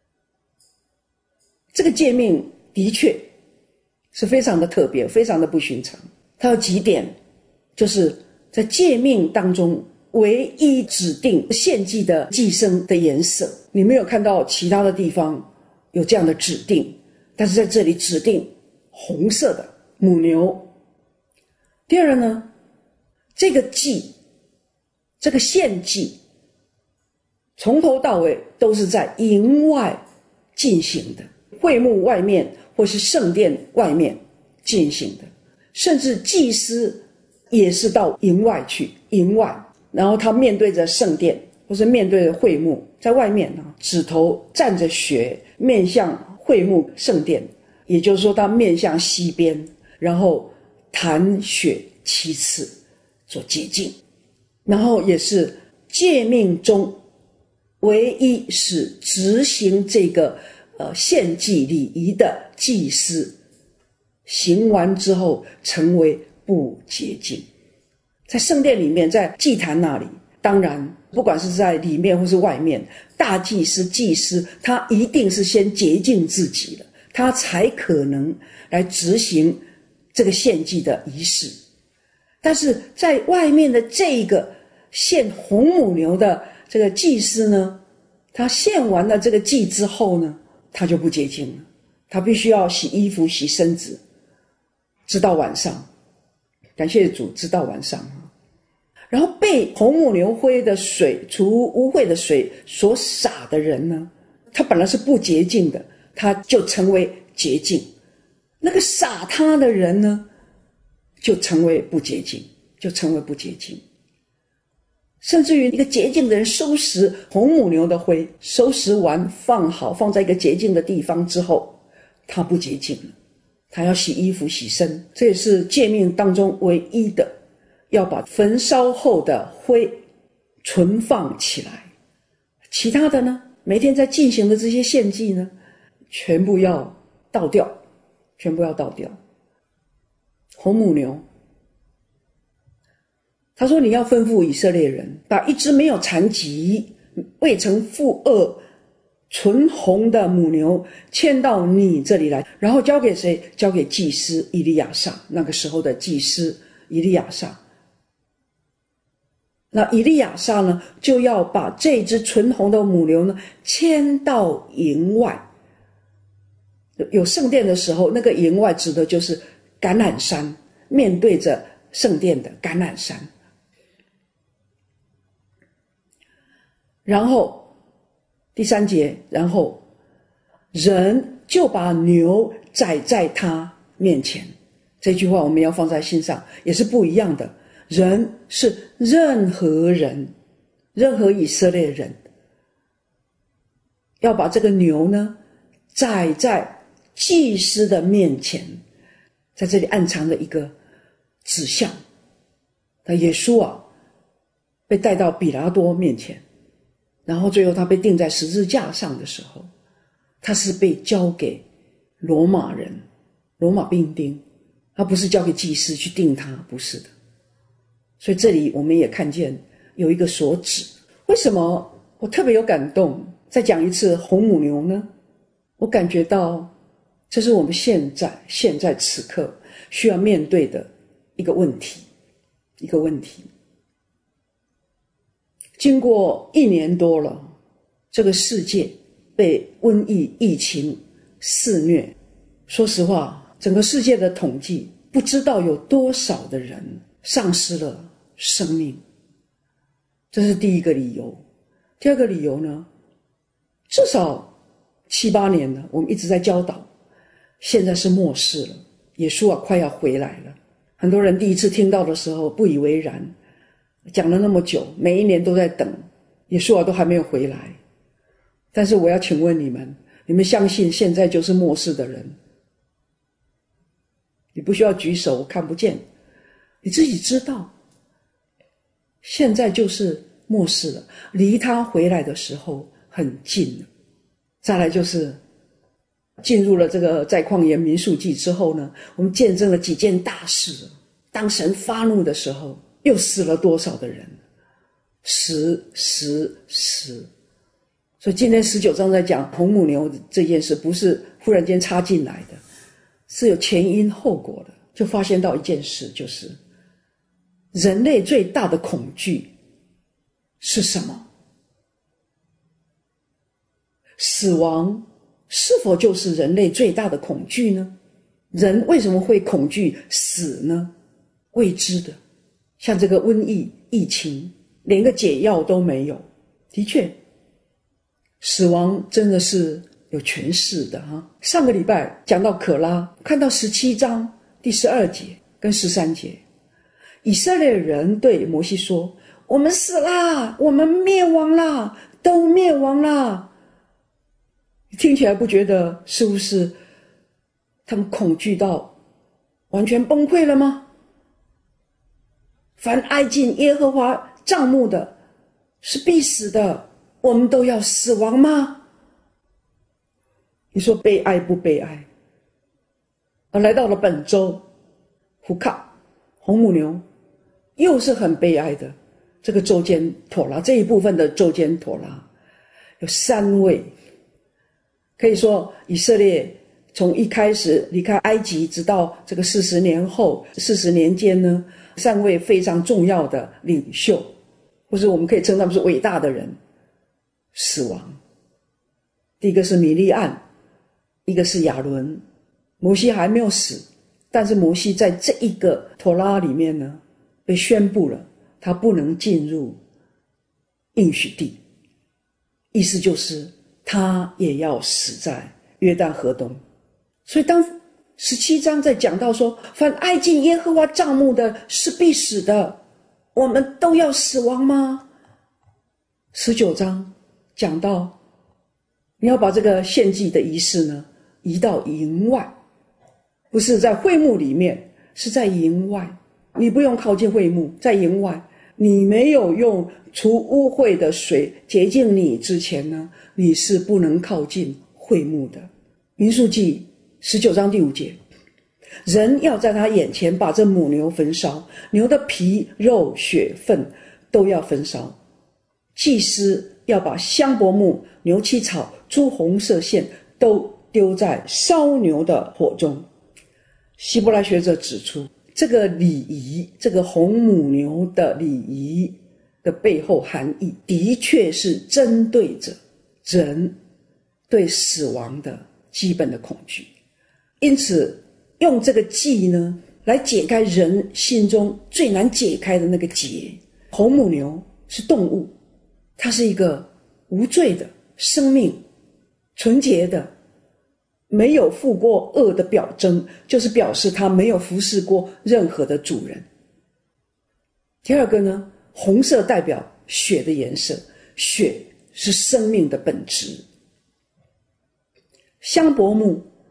S1: 这个诫命的确是非常的特别，非常的不寻常。它有几点，就是在诫命当中唯一指定献祭的祭牲的颜色，你没有看到其他的地方有这样的指定，但是在这里指定红色的母牛。第二呢，这个祭，这个献祭从头到尾都是在营外进行的，会幕外面或是圣殿外面进行的，甚至祭司也是到营外去，营外，然后他面对着圣殿或是面对着会幕，在外面指头蘸着血，面向会幕圣殿，也就是说他面向西边，然后弹血7次做洁净。然后也是诫命中唯一是执行这个献祭礼仪的祭司行完之后成为不洁净。在圣殿里面，在祭坛那里，当然不管是在里面或是外面，大祭司祭司他一定是先洁净自己了，他才可能来执行这个献祭的仪式。但是在外面的这个献红母牛的这个祭司呢，他献完了这个祭之后呢，他就不洁净了，他必须要洗衣服洗身子，直到晚上。感谢主，直到晚上。然后被红母牛灰的水除污秽的水所洒的人呢，他本来是不洁净的，他就成为洁净。那个洒他的人呢，就成为不洁净，甚至于一个洁净的人收拾红母牛的灰，收拾完放好，放在一个洁净的地方之后，他不洁净了，他要洗衣服洗身。这也是诫命当中唯一的，要把焚烧后的灰存放起来。其他的呢，每天在进行的这些献祭呢，全部要倒掉。红母牛，他说你要吩咐以色列人，把一只没有残疾未曾负恶纯红的母牛牵到你这里来，然后交给谁？交给祭司以利亚撒。那个时候的祭司以利亚撒，那以利亚撒呢，就要把这只纯红的母牛呢牵到营外。有圣殿的时候，那个营外指的就是橄榄山，面对着圣殿的橄榄山。然后第3节，然后人就把牛宰在他面前。这句话我们要放在心上，也是不一样的。人是任何人，任何以色列人，要把这个牛呢宰在祭司的面前，在这里暗藏了一个指向。那耶稣啊，被带到比拉多面前，然后最后他被钉在十字架上的时候，他是被交给罗马人、罗马兵丁，他不是交给祭司去钉他，不是的。所以这里我们也看见有一个所指。为什么我特别有感动？再讲一次红母牛呢？我感觉到这是我们现在此刻需要面对的一个问题。经过1年多了，这个世界被瘟疫疫情肆虐。说实话，整个世界的统计不知道有多少的人丧失了生命，这是第一个理由。第二个理由呢，至少7、8年了，我们一直在教导，现在是末世了，耶稣啊快要回来了。很多人第一次听到的时候不以为然，讲了那么久，每一年都在等，耶稣啊都还没有回来。但是我要请问你们相信现在就是末世的人？你不需要举手，我看不见，你自己知道现在就是末世了，离他回来的时候很近了。再来就是进入了这个在旷野民数记之后呢，我们见证了几件大事。当神发怒的时候，又死了多少的人？死。所以今天19章在讲红母牛这件事，不是忽然间插进来的，是有前因后果的。就发现到一件事，就是人类最大的恐惧是什么？死亡是否就是人类最大的恐惧呢？人为什么会恐惧死呢？未知的，像这个瘟疫疫情，连个解药都没有。的确，死亡真的是有权势的哈。上个礼拜讲到可拉，看到17章第12节跟13节，以色列人对摩西说：“我们死啦，我们灭亡啦，都灭亡啦。”听起来不觉得是不是他们恐惧到完全崩溃了吗？凡挨近耶和华帐幕的是必死的，我们都要死亡吗？你说悲哀不悲哀？来到了本周胡卡红母牛，又是很悲哀的。这个周间妥拉，这一部分的周间妥拉有3位，可以说以色列从一开始离开埃及，直到这个40年后40年间呢，3位非常重要的领袖，或者我们可以称他们是伟大的人死亡。第一个是米利暗，一个是亚伦。摩西还没有死，但是摩西在这一个妥拉里面呢，被宣布了他不能进入应许地，意思就是他也要死在约旦河东。所以当17章在讲到说，凡挨近耶和华帐幕的是必死的，我们都要死亡吗？19章讲到你要把这个献祭的仪式呢移到营外，不是在会幕里面，是在营外。你不用靠近会幕，在营外，你没有用除污秽的水洁净你之前呢，你是不能靠近会幕的。民数记19章第5节，人要在他眼前把这母牛焚烧，牛的皮肉血粪都要焚烧。祭司要把香柏木、牛膝草、朱红色线都丢在烧牛的火中。希伯来学者指出，这个礼仪，这个红母牛的礼仪的背后含义，的确是针对着人对死亡的基本的恐惧。因此用这个祭呢来解开人心中最难解开的那个结。红母牛是动物，它是一个无罪的生命，纯洁的，没有负过恶的表征，就是表示它没有服侍过任何的主人。第二个呢，红色代表血的颜色，血是生命的本质。香柏木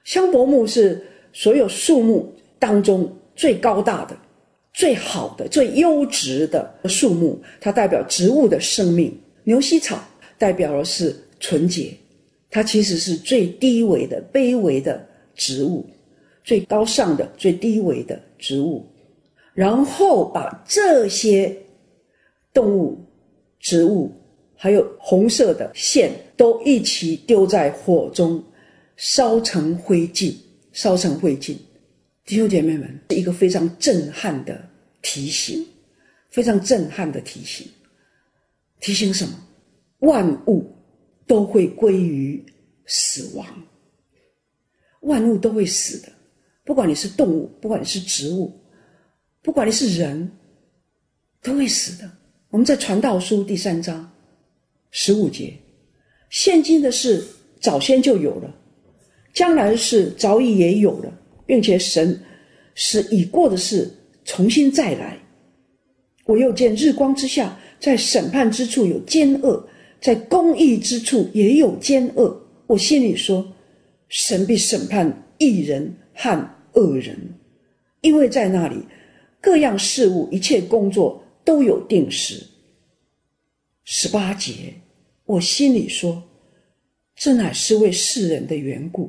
S1: 香柏木是所有树木当中最高大的、最好的、最优质的树木，它代表植物的生命。牛膝草代表的是纯洁，它其实是最低微的、卑微的植物，最高尚的、最低微的植物。然后把这些动物、植物还有红色的线都一起丢在火中，烧成灰烬。烧成灰烬，弟兄姐妹们，是一个非常震撼的提醒，非常震撼的提醒。提醒什么？万物都会归于死亡，万物都会死的，不管你是动物，不管你是植物，不管你是人，都会死的。我们在传道书第3章15节，现今的事早先就有了，将来的事早已也有了，并且神使已过的事重新再来。我又见日光之下，在审判之处有奸恶，在公义之处也有奸恶。我心里说，神必审判义人和恶人，因为在那里各样事物一切工作都有定时。18节，我心里说，这乃是为世人的缘故，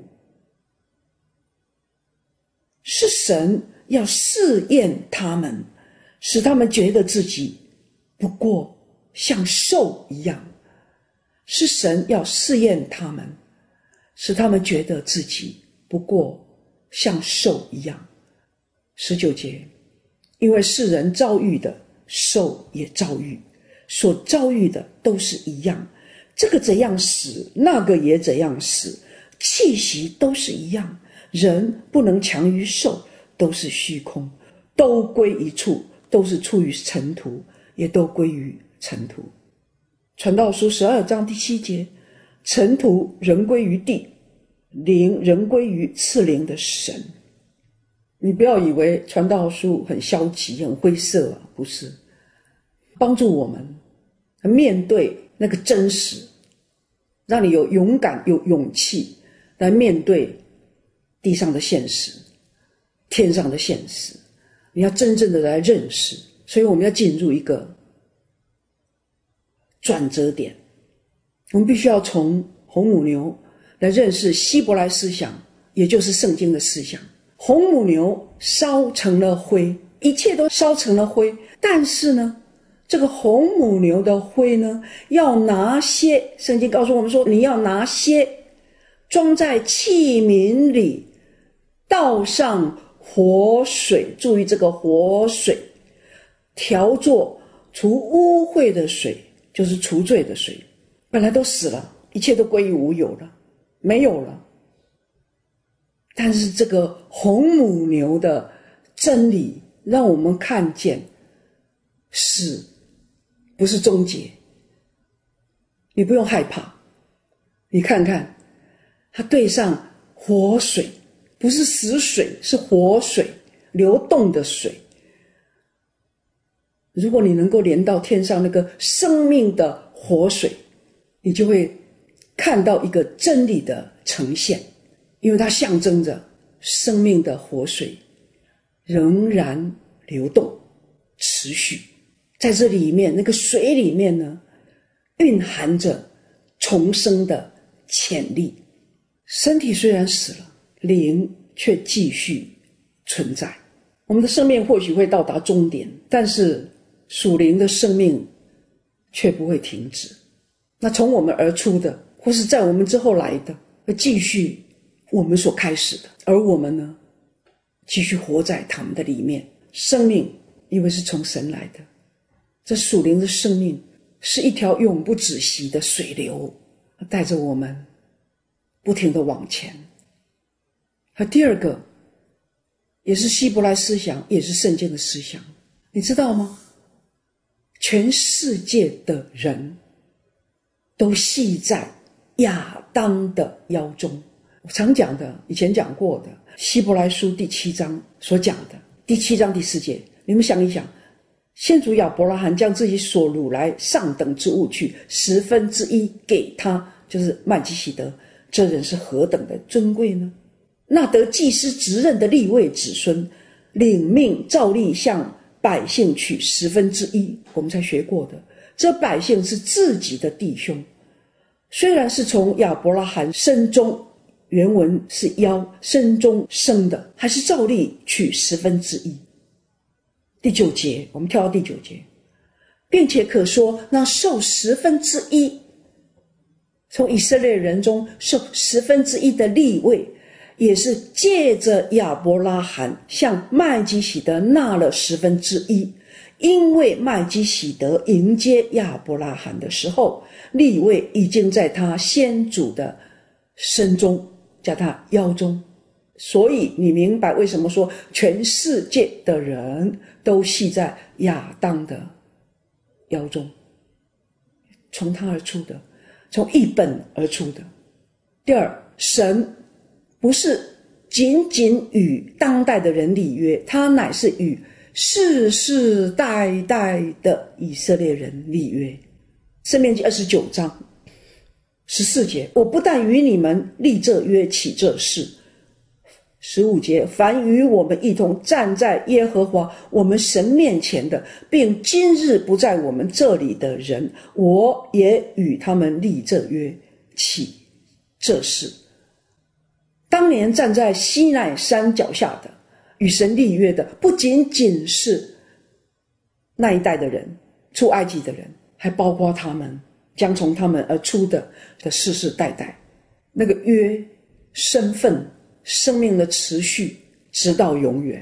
S1: 是神要试验他们，使他们觉得自己不过像兽一样。是神要试验他们，使他们觉得自己不过像兽一样。19节，因为世人遭遇的，兽也遭遇，所遭遇的都是一样，这个怎样死，那个也怎样死，气息都是一样，人不能强于兽，都是虚空，都归一处，都是出于尘土，也都归于尘土。传道书12章第7节，尘土人归于地，灵人归于赐灵的神。你不要以为传道书很消极很灰色啊，不是，帮助我们面对那个真实，让你有勇敢有勇气来面对地上的现实，天上的现实，你要真正的来认识。所以我们要进入一个转折点，我们必须要从红母牛来认识希伯来思想，也就是圣经的思想。红母牛烧成了灰，一切都烧成了灰，但是呢，这个红母牛的灰呢，要拿些，圣经告诉我们说，你要拿些装在器皿里，倒上活水，注意这个活水，调作除污秽的水，就是除罪的水。本来都死了，一切都归于无有了，没有了。但是这个红母牛的真理让我们看见，死不是终结，你不用害怕。你看看它对上活水，不是死水，是活水，流动的水。如果你能够连到天上那个生命的活水，你就会看到一个真理的呈现，因为它象征着生命的活水仍然流动持续。在这里面，那个水里面呢，蕴含着重生的潜力。身体虽然死了，灵却继续存在。我们的生命或许会到达终点，但是属灵的生命却不会停止。那从我们而出的，或是在我们之后来的，会继续我们所开始的，而我们呢，继续活在他们的里面。生命因为是从神来的，这属灵的生命是一条永不止息的水流，带着我们不停地往前。和第二个也是希伯来思想，也是圣经的思想，你知道吗？全世界的人都系在亚当的腰中。我常讲的，以前讲过的，希伯来书第7章所讲的，第7章第4节，你们想一想，先祖亚伯拉罕将自己所掳来上等之物去1/10给他，就是麦基洗德，这人是何等的尊贵呢？ 那得祭司职任的利未子孙，领命照例向百姓取1/10，我们才学过的。这百姓是自己的弟兄，虽然是从亚伯拉罕身中，原文是身中生的，还是照例取1/10。第9节，我们跳到第9节，并且可说，那受1/10，从以色列人中受1/10的利未，也是借着亚伯拉罕向麦基洗德纳了1/10，因为麦基洗德迎接亚伯拉罕的时候，利未已经在他先祖的身中，在他腰中。所以你明白为什么说全世界的人都系在亚当的腰中，从他而出的，从一本而出的。第二，神不是仅仅与当代的人立约，他乃是与世世代代的以色列人立约。申命记29章14节，我不但与你们立这约起这事。15节，凡与我们一同站在耶和华我们神面前的，并今日不在我们这里的人，我也与他们立这约起这事。当年站在西奈山脚下的与神立约的，不仅仅是那一代的人，出埃及的人，还包括他们将从他们而出的世世代代。那个约身份生命的持续直到永远。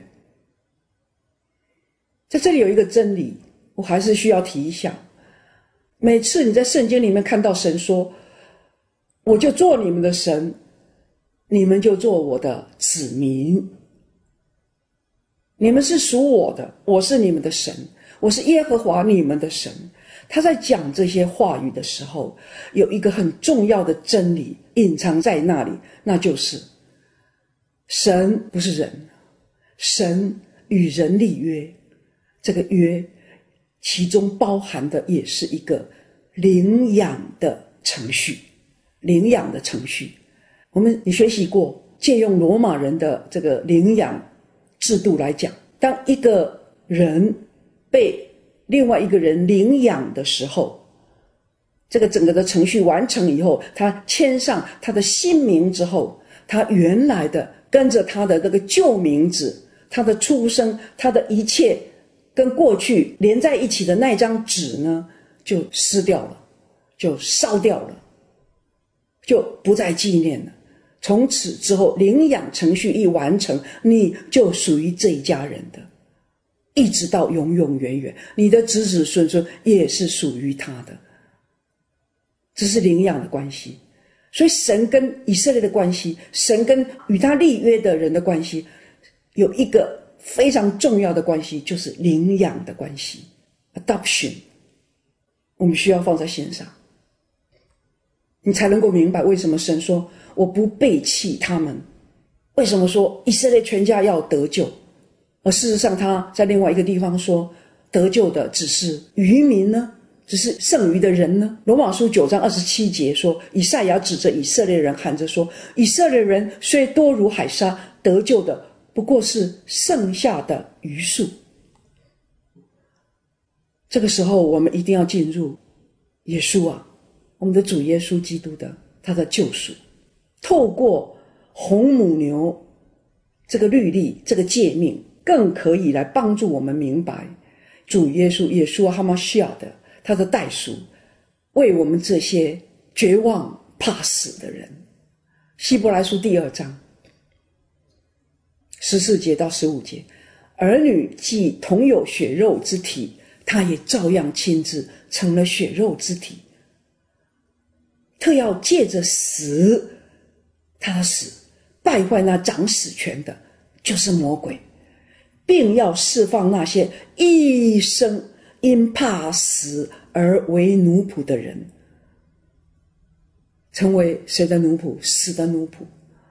S1: 在这里有一个真理，我还是需要提一下。每次你在圣经里面看到神说，我就做你们的神，你们就做我的子民，你们是属我的，我是你们的神，我是耶和华你们的神。他在讲这些话语的时候，有一个很重要的真理隐藏在那里，那就是神不是人，神与人立约，这个约其中包含的也是一个领养的程序。领养的程序，你学习过，借用罗马人的这个领养制度来讲，当一个人被另外一个人领养的时候，这个整个的程序完成以后，他签上他的新名之后，他原来的跟着他的那个旧名字，他的出生，他的一切跟过去连在一起的那张纸呢，就撕掉了，就烧掉了，就不再纪念了。从此之后，领养程序一完成，你就属于这一家人的，一直到永永远远，你的子子孙孙也是属于他的。这是领养的关系。所以神跟以色列的关系，神跟与他立约的人的关系，有一个非常重要的关系，就是领养的关系 adoption， 我们需要放在心上，你才能够明白为什么神说我不背弃他们，为什么说以色列全家要得救，而事实上他在另外一个地方说得救的只是渔民呢，只是剩余的人呢。罗马书9章27节说，以赛亚指着以色列人喊着说，以色列人虽多如海沙，得救的不过是剩下的余数。这个时候我们一定要进入耶稣啊，我们的主耶稣基督的他的救赎，透过红母牛这个律例，这个诫命，更可以来帮助我们明白主耶稣哈马西亚的他的代赎，为我们这些绝望怕死的人。希伯来书第2章14节到15节，儿女既同有血肉之体，他也照样亲自成了血肉之体，特要借着死，他的死败坏那掌死权的，就是魔鬼，并要释放那些一生因怕死而为奴仆的人。成为谁的奴仆？死的奴仆。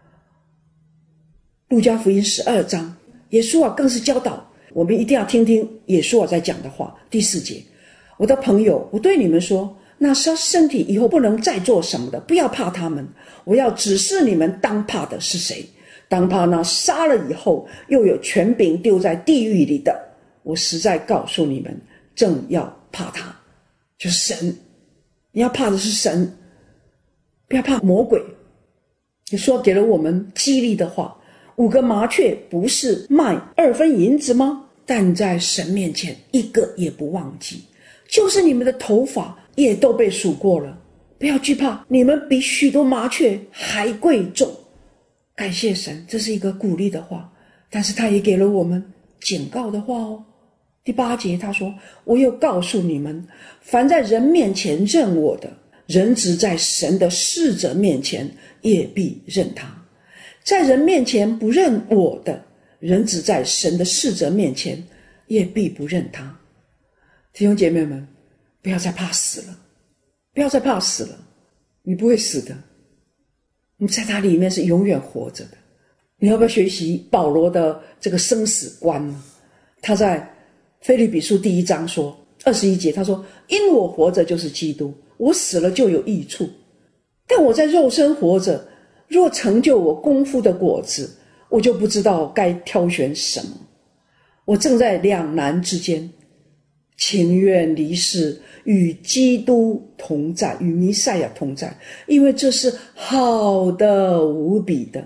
S1: 路加福音12章，耶稣更是教导我们一定要听听耶稣在讲的话。第4节，我的朋友，我对你们说，那杀身体以后不能再做什么的，不要怕他们，我要指示你们当怕的是谁。 当他那杀了以后，又有权柄丢在地狱里的，我实在告诉你们，正要怕他，就是神。你要怕的是神，不要怕魔鬼。你说给了我们激励的话，5个麻雀不是卖2分银子吗？但在神面前一个也不忘记，就是你们的头发也都被数过了。不要惧怕，你们比许多麻雀还贵重。感谢神，这是一个鼓励的话，但是他也给了我们警告的话哦。第8节他说，我又告诉你们，凡在人面前认我的，人子在神的使者面前也必认他。在人面前不认我的，人子在神的使者面前也必不认他。弟兄姐妹们，不要再怕死了，不要再怕死了，你不会死的，你在他里面是永远活着的。你要不要学习保罗的这个生死观呢？他在腓立比书第1章说21节，他说，因我活着就是基督，我死了就有益处。但我在肉身活着，若成就我功夫的果子，我就不知道该挑选什么。我正在两难之间，情愿离世，与基督同在，与弥赛亚同在，因为这是好的无比的。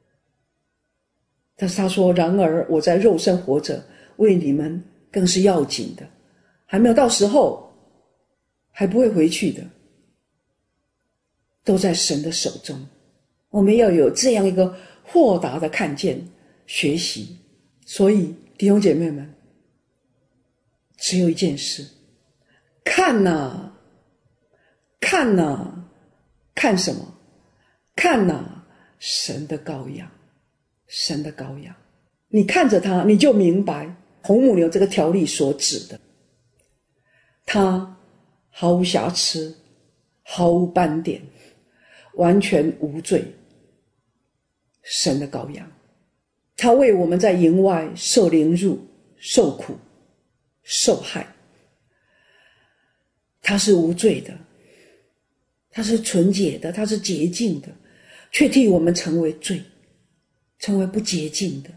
S1: 但是他说，然而我在肉身活着，为你们更是要紧的，还没有到时候，还不会回去的，都在神的手中。我们要有这样一个豁达的看见学习。所以弟兄姐妹们，只有一件事，看哪，看哪，看什么？看哪，神的羔羊，神的羔羊。你看着他，你就明白红母牛这个条例所指的，他毫无瑕疵，毫无斑点，完全无罪，神的羔羊。他为我们在营外受凌辱、受苦、受害，他是无罪的，他是纯洁的，他是洁净的，却替我们成为罪，成为不洁净的。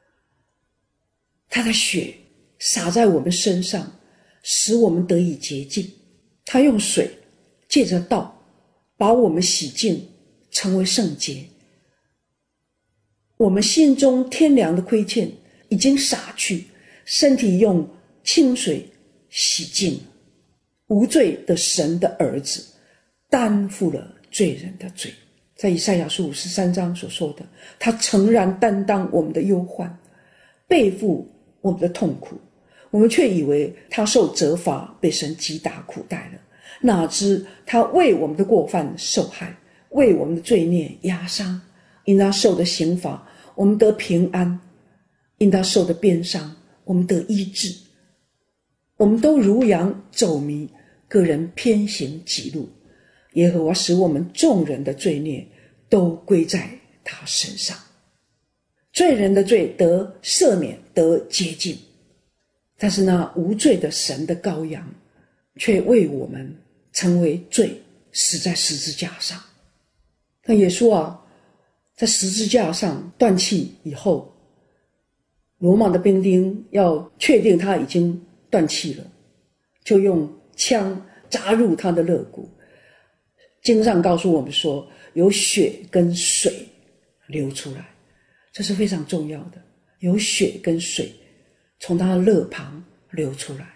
S1: 他的血洒在我们身上，使我们得以洁净。他用水借着道把我们洗净，成为圣洁。我们心中天良的亏欠已经洒去，身体用清水洗净了。无罪的神的儿子担负了罪人的罪，在以赛亚书53章所说的，他诚然担当我们的忧患，背负我们的痛苦，我们却以为他受责罚，被神击打苦待了，哪知他为我们的过犯受害，为我们的罪孽压伤。因他受的刑罚，我们得平安；因他受的鞭伤，我们得医治。我们都如羊走迷，个人偏行己路，耶和华使我们众人的罪孽都归在他身上。罪人的罪得赦免，得洁净，但是那无罪的神的羔羊却为我们成为罪，死在十字架上。那耶稣啊，在十字架上断气以后，罗马的兵丁要确定他已经断气了，就用枪扎入他的肋骨。经上告诉我们说，有血跟水流出来，这是非常重要的。有血跟水从他的肋旁流出来，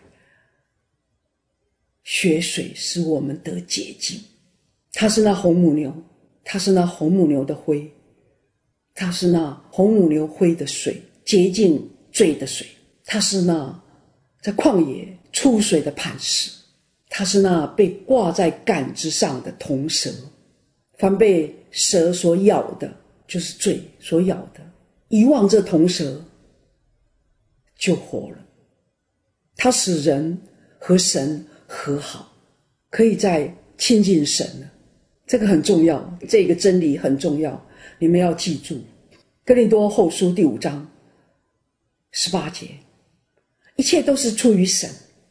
S1: 血水使我们得洁净。他是那红母牛，他是那红母牛的灰，他是那红母牛灰的水，洁净罪的水。他是那在旷野出水的磐石，他是那被挂在杆子上的铜蛇。凡被蛇所咬的，就是罪所咬的，遗忘这铜蛇就活了。他使人和神和好，可以再亲近神了。这个很重要，这个真理很重要，你们要记住。哥林多后书第5章18节，一切都是出于神，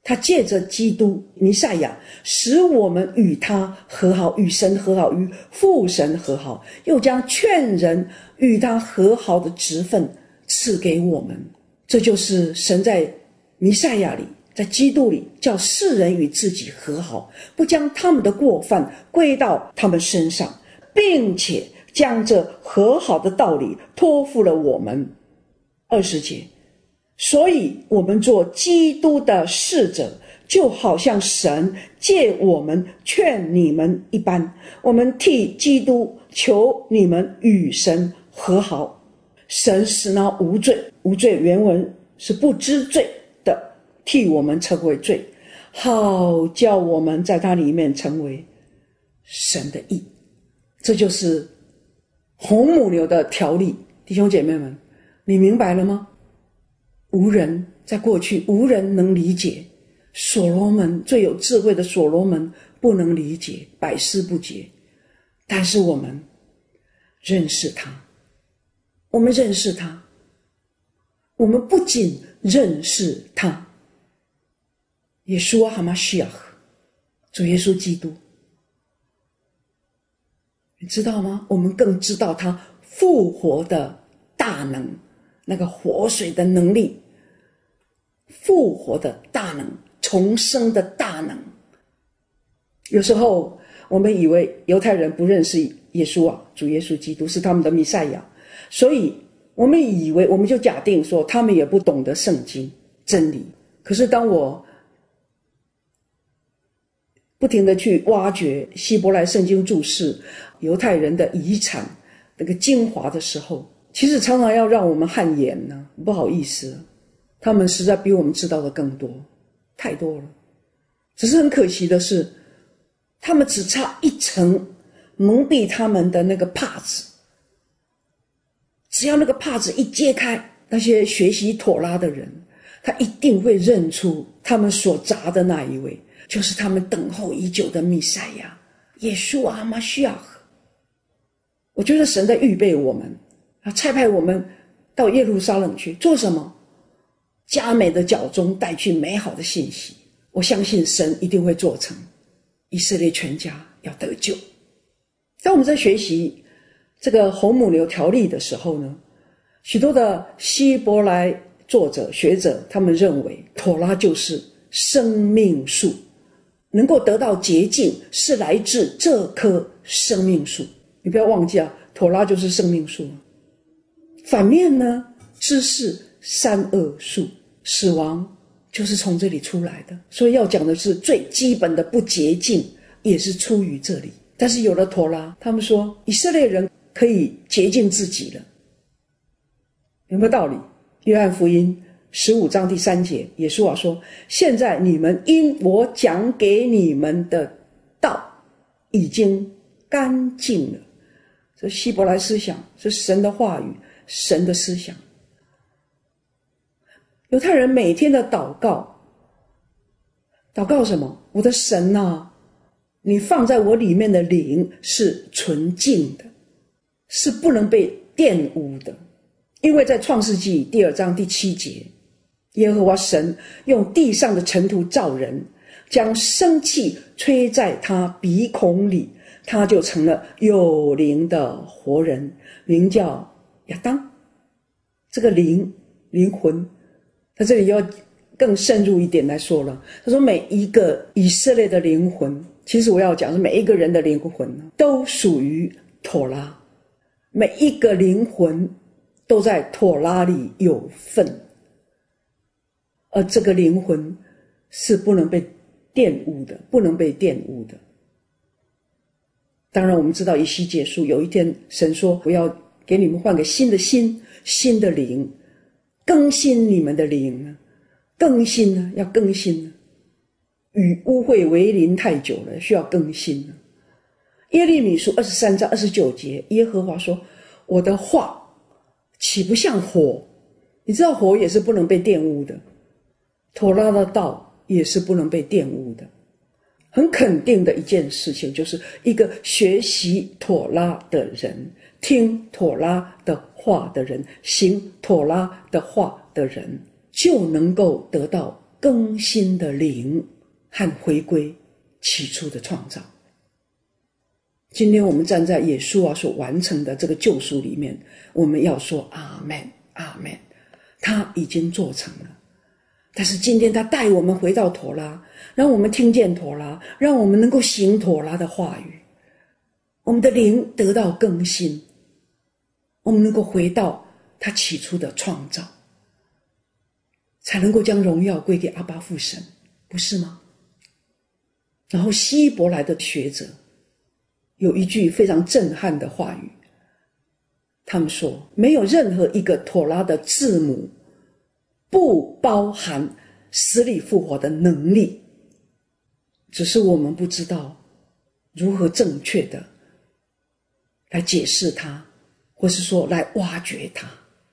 S1: 他借着基督弥赛亚，使我们与他和好，与神和好，与父神和好，又将劝人与他和好的职分赐给我们。这就是神在弥赛亚里，在基督里，叫世人与自己和好，不将他们的过犯归到他们身上，并且将这和好的道理托付了我们。20节，所以我们做基督的使者，就好像神借我们劝你们一般，我们替基督求你们与神和好。神使那无罪，无罪原文是不知罪的，替我们成为罪，好叫我们在他里面成为神的义。这就是红母牛的条例。弟兄姐妹们，你明白了吗？无人，在过去无人能理解，所罗门最有智慧的所罗门不能理解，百思不解，但是我们认识他，我们认识他，我们不仅认识他，耶稣哈马西亚，主耶稣基督，你知道吗？我们更知道他复活的大能，那个活水的能力，复活的大能，重生的大能。有时候我们以为犹太人不认识耶稣啊，主耶稣基督是他们的弥赛亚，所以我们以为，我们就假定说他们也不懂得圣经真理。可是当我不停地去挖掘希伯来圣经注释犹太人的遗产那个精华的时候，其实常常要让我们汗颜呢。不好意思，他们实在比我们知道的更多，太多了。只是很可惜的是，他们只差一层蒙蔽他们的那个帕子，只要那个帕子一揭开，那些学习妥拉的人，他一定会认出他们所砸的那一位，就是他们等候已久的弥赛亚耶稣阿马西亚。我觉得神在预备我们，差派我们到耶路撒冷去做什么？佳美的脚中带去美好的信息。我相信神一定会做成，以色列全家要得救。当我们在学习这个红母牛条例的时候呢，许多的希伯来作者学者，他们认为妥拉就是生命树，能够得到洁净是来自这棵生命树。你不要忘记啊，妥拉就是生命树。反面呢，知识善恶树，死亡就是从这里出来的。所以要讲的是最基本的不洁净也是出于这里。但是有了妥拉，他们说以色列人可以洁净自己了，有没有道理？约翰福音15章第3节，耶稣说，现在你们因我讲给你们的道已经干净了。这希伯来思想是神的话语，神的思想。犹太人每天的祷告，祷告什么？我的神啊，你放在我里面的灵是纯净的，是不能被玷污的。因为在创世纪2章第7节，耶和华神用地上的尘土造人，将生气吹在他鼻孔里，他就成了有灵的活人，名叫亚当。这个灵魂，他这里要更深入一点来说了。他说每一个以色列的灵魂，其实我要讲是每一个人的灵魂都属于妥拉，每一个灵魂都在妥拉里有份，而这个灵魂是不能被玷污的，不能被玷污的。当然我们知道以西结书有一天神说，我要给你们换个新的心，新的灵，更新你们的灵，更新呢，要更新呢，与污秽为邻太久了，需要更新呢。耶利米书23章29节，耶和华说，我的话岂不像火？你知道火也是不能被玷污的，妥拉的道也是不能被玷污的。很肯定的一件事情，就是一个学习妥拉的人，听妥拉的话的人，行妥拉的话的人，就能够得到更新的灵和回归起初的创造。今天我们站在耶稣所完成的这个救赎里面，我们要说阿们，阿们，他已经做成了。但是今天他带我们回到妥拉，让我们听见妥拉，让我们能够行妥拉的话语，我们的灵得到更新，我们能够回到他起初的创造，才能够将荣耀归给阿爸父神，不是吗？然后希伯来的学者有一句非常震撼的话语，他们说没有任何一个妥拉的字母不包含死里复活的能力，只是我们不知道如何正确的来解释它，或是说来挖掘它。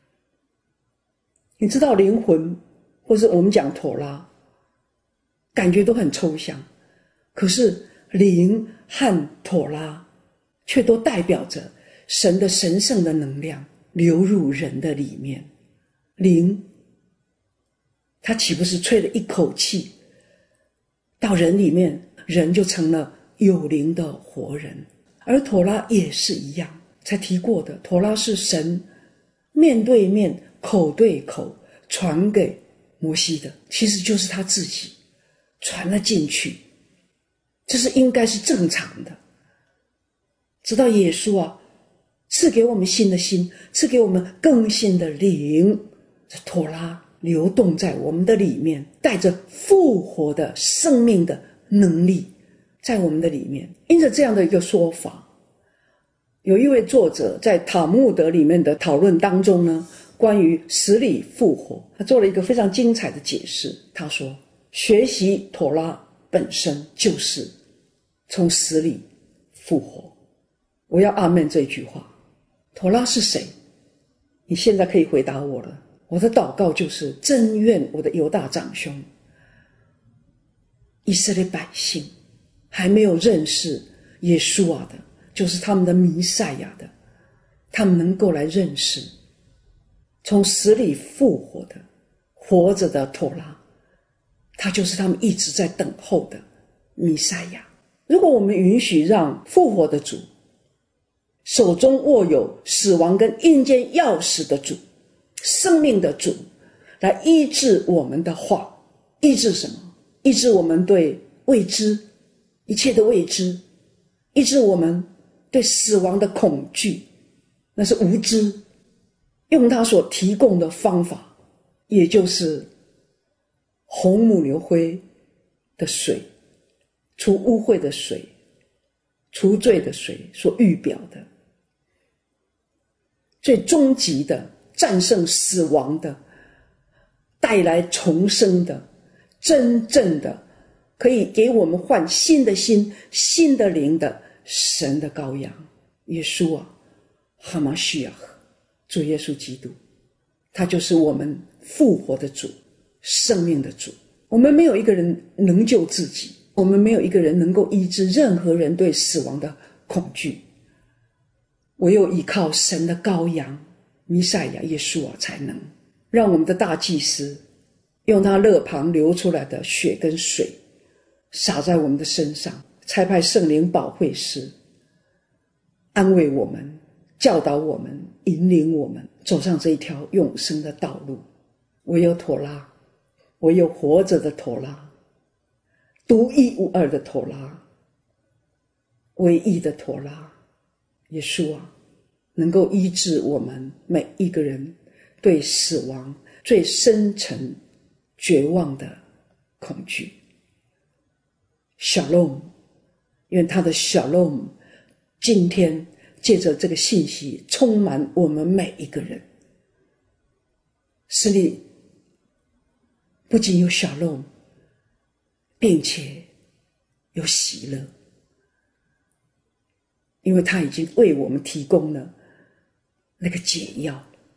S1: 你知道灵魂或是我们讲妥拉感觉都很抽象，可是灵和妥拉却都代表着神的神圣的能量流入人的里面。灵他岂不是吹了一口气到人里面，人就成了有灵的活人。而妥拉也是一样，才提过的，妥拉是神面对面口对口传给摩西的，其实就是他自己传了进去，这是应该是正常的。直到耶稣赐给我们新的心，赐给我们更新的灵，这妥拉流动在我们的里面，带着复活的生命的能力在我们的里面。因着这样的一个说法，有一位作者在塔木德里面的讨论当中呢，关于死里复活，他做了一个非常精彩的解释。他说学习妥拉本身就是从死里复活。我要阿们这句话。妥拉是谁？你现在可以回答我了。我的祷告就是真愿我的犹大长兄以色列百姓还没有认识耶稣的，就是他们的弥赛亚的，他们能够来认识从死里复活的活着的妥拉，他就是他们一直在等候的弥赛亚。如果我们允许让复活的主，手中握有死亡跟阴间钥匙的主，生命的主来医治我们的话，医治什么？医治我们对未知一切的未知，医治我们对死亡的恐惧，那是无知。用他所提供的方法，也就是红母牛灰的水，除污秽的水，除罪的水所预表的最终极的战胜死亡的，带来重生的，真正的可以给我们换新的心新的灵的神的羔羊耶稣哈马西亚，主耶稣基督，他就是我们复活的主，生命的主。我们没有一个人能救自己，我们没有一个人能够医治任何人对死亡的恐惧，唯有依靠神的羔羊弥赛亚耶稣才能让我们的大祭司用他肋旁流出来的血跟水洒在我们的身上，差派圣灵保惠师安慰我们，教导我们，引领我们走上这一条永生的道路。唯有妥拉，唯有活着的妥拉，独一无二的妥拉，唯一的妥拉耶稣能够医治我们每一个人对死亡最深沉绝望的恐惧。Shalom，愿他的 Shalom 今天借着这个信息充满我们每一个人，使你不仅有 Shalom， 并且有喜乐，因为他已经为我们提供了那个解药。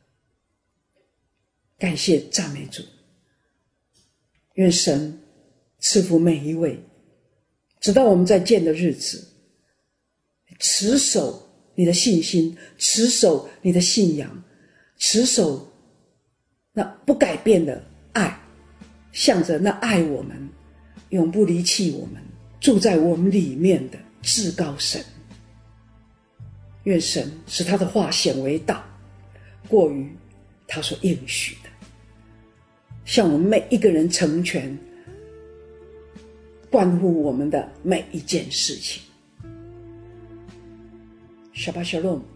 S1: 感谢赞美主，愿神赐福每一位，直到我们再见的日子，持守你的信心，持守你的信仰，持守那不改变的爱， 向着那爱我们、永不离弃我们、住在我们里面的至高神。愿神使他的话显为大，过于他所应许的，向我们每一个人成全关乎我们的每一件事情。Shabbat Shalom。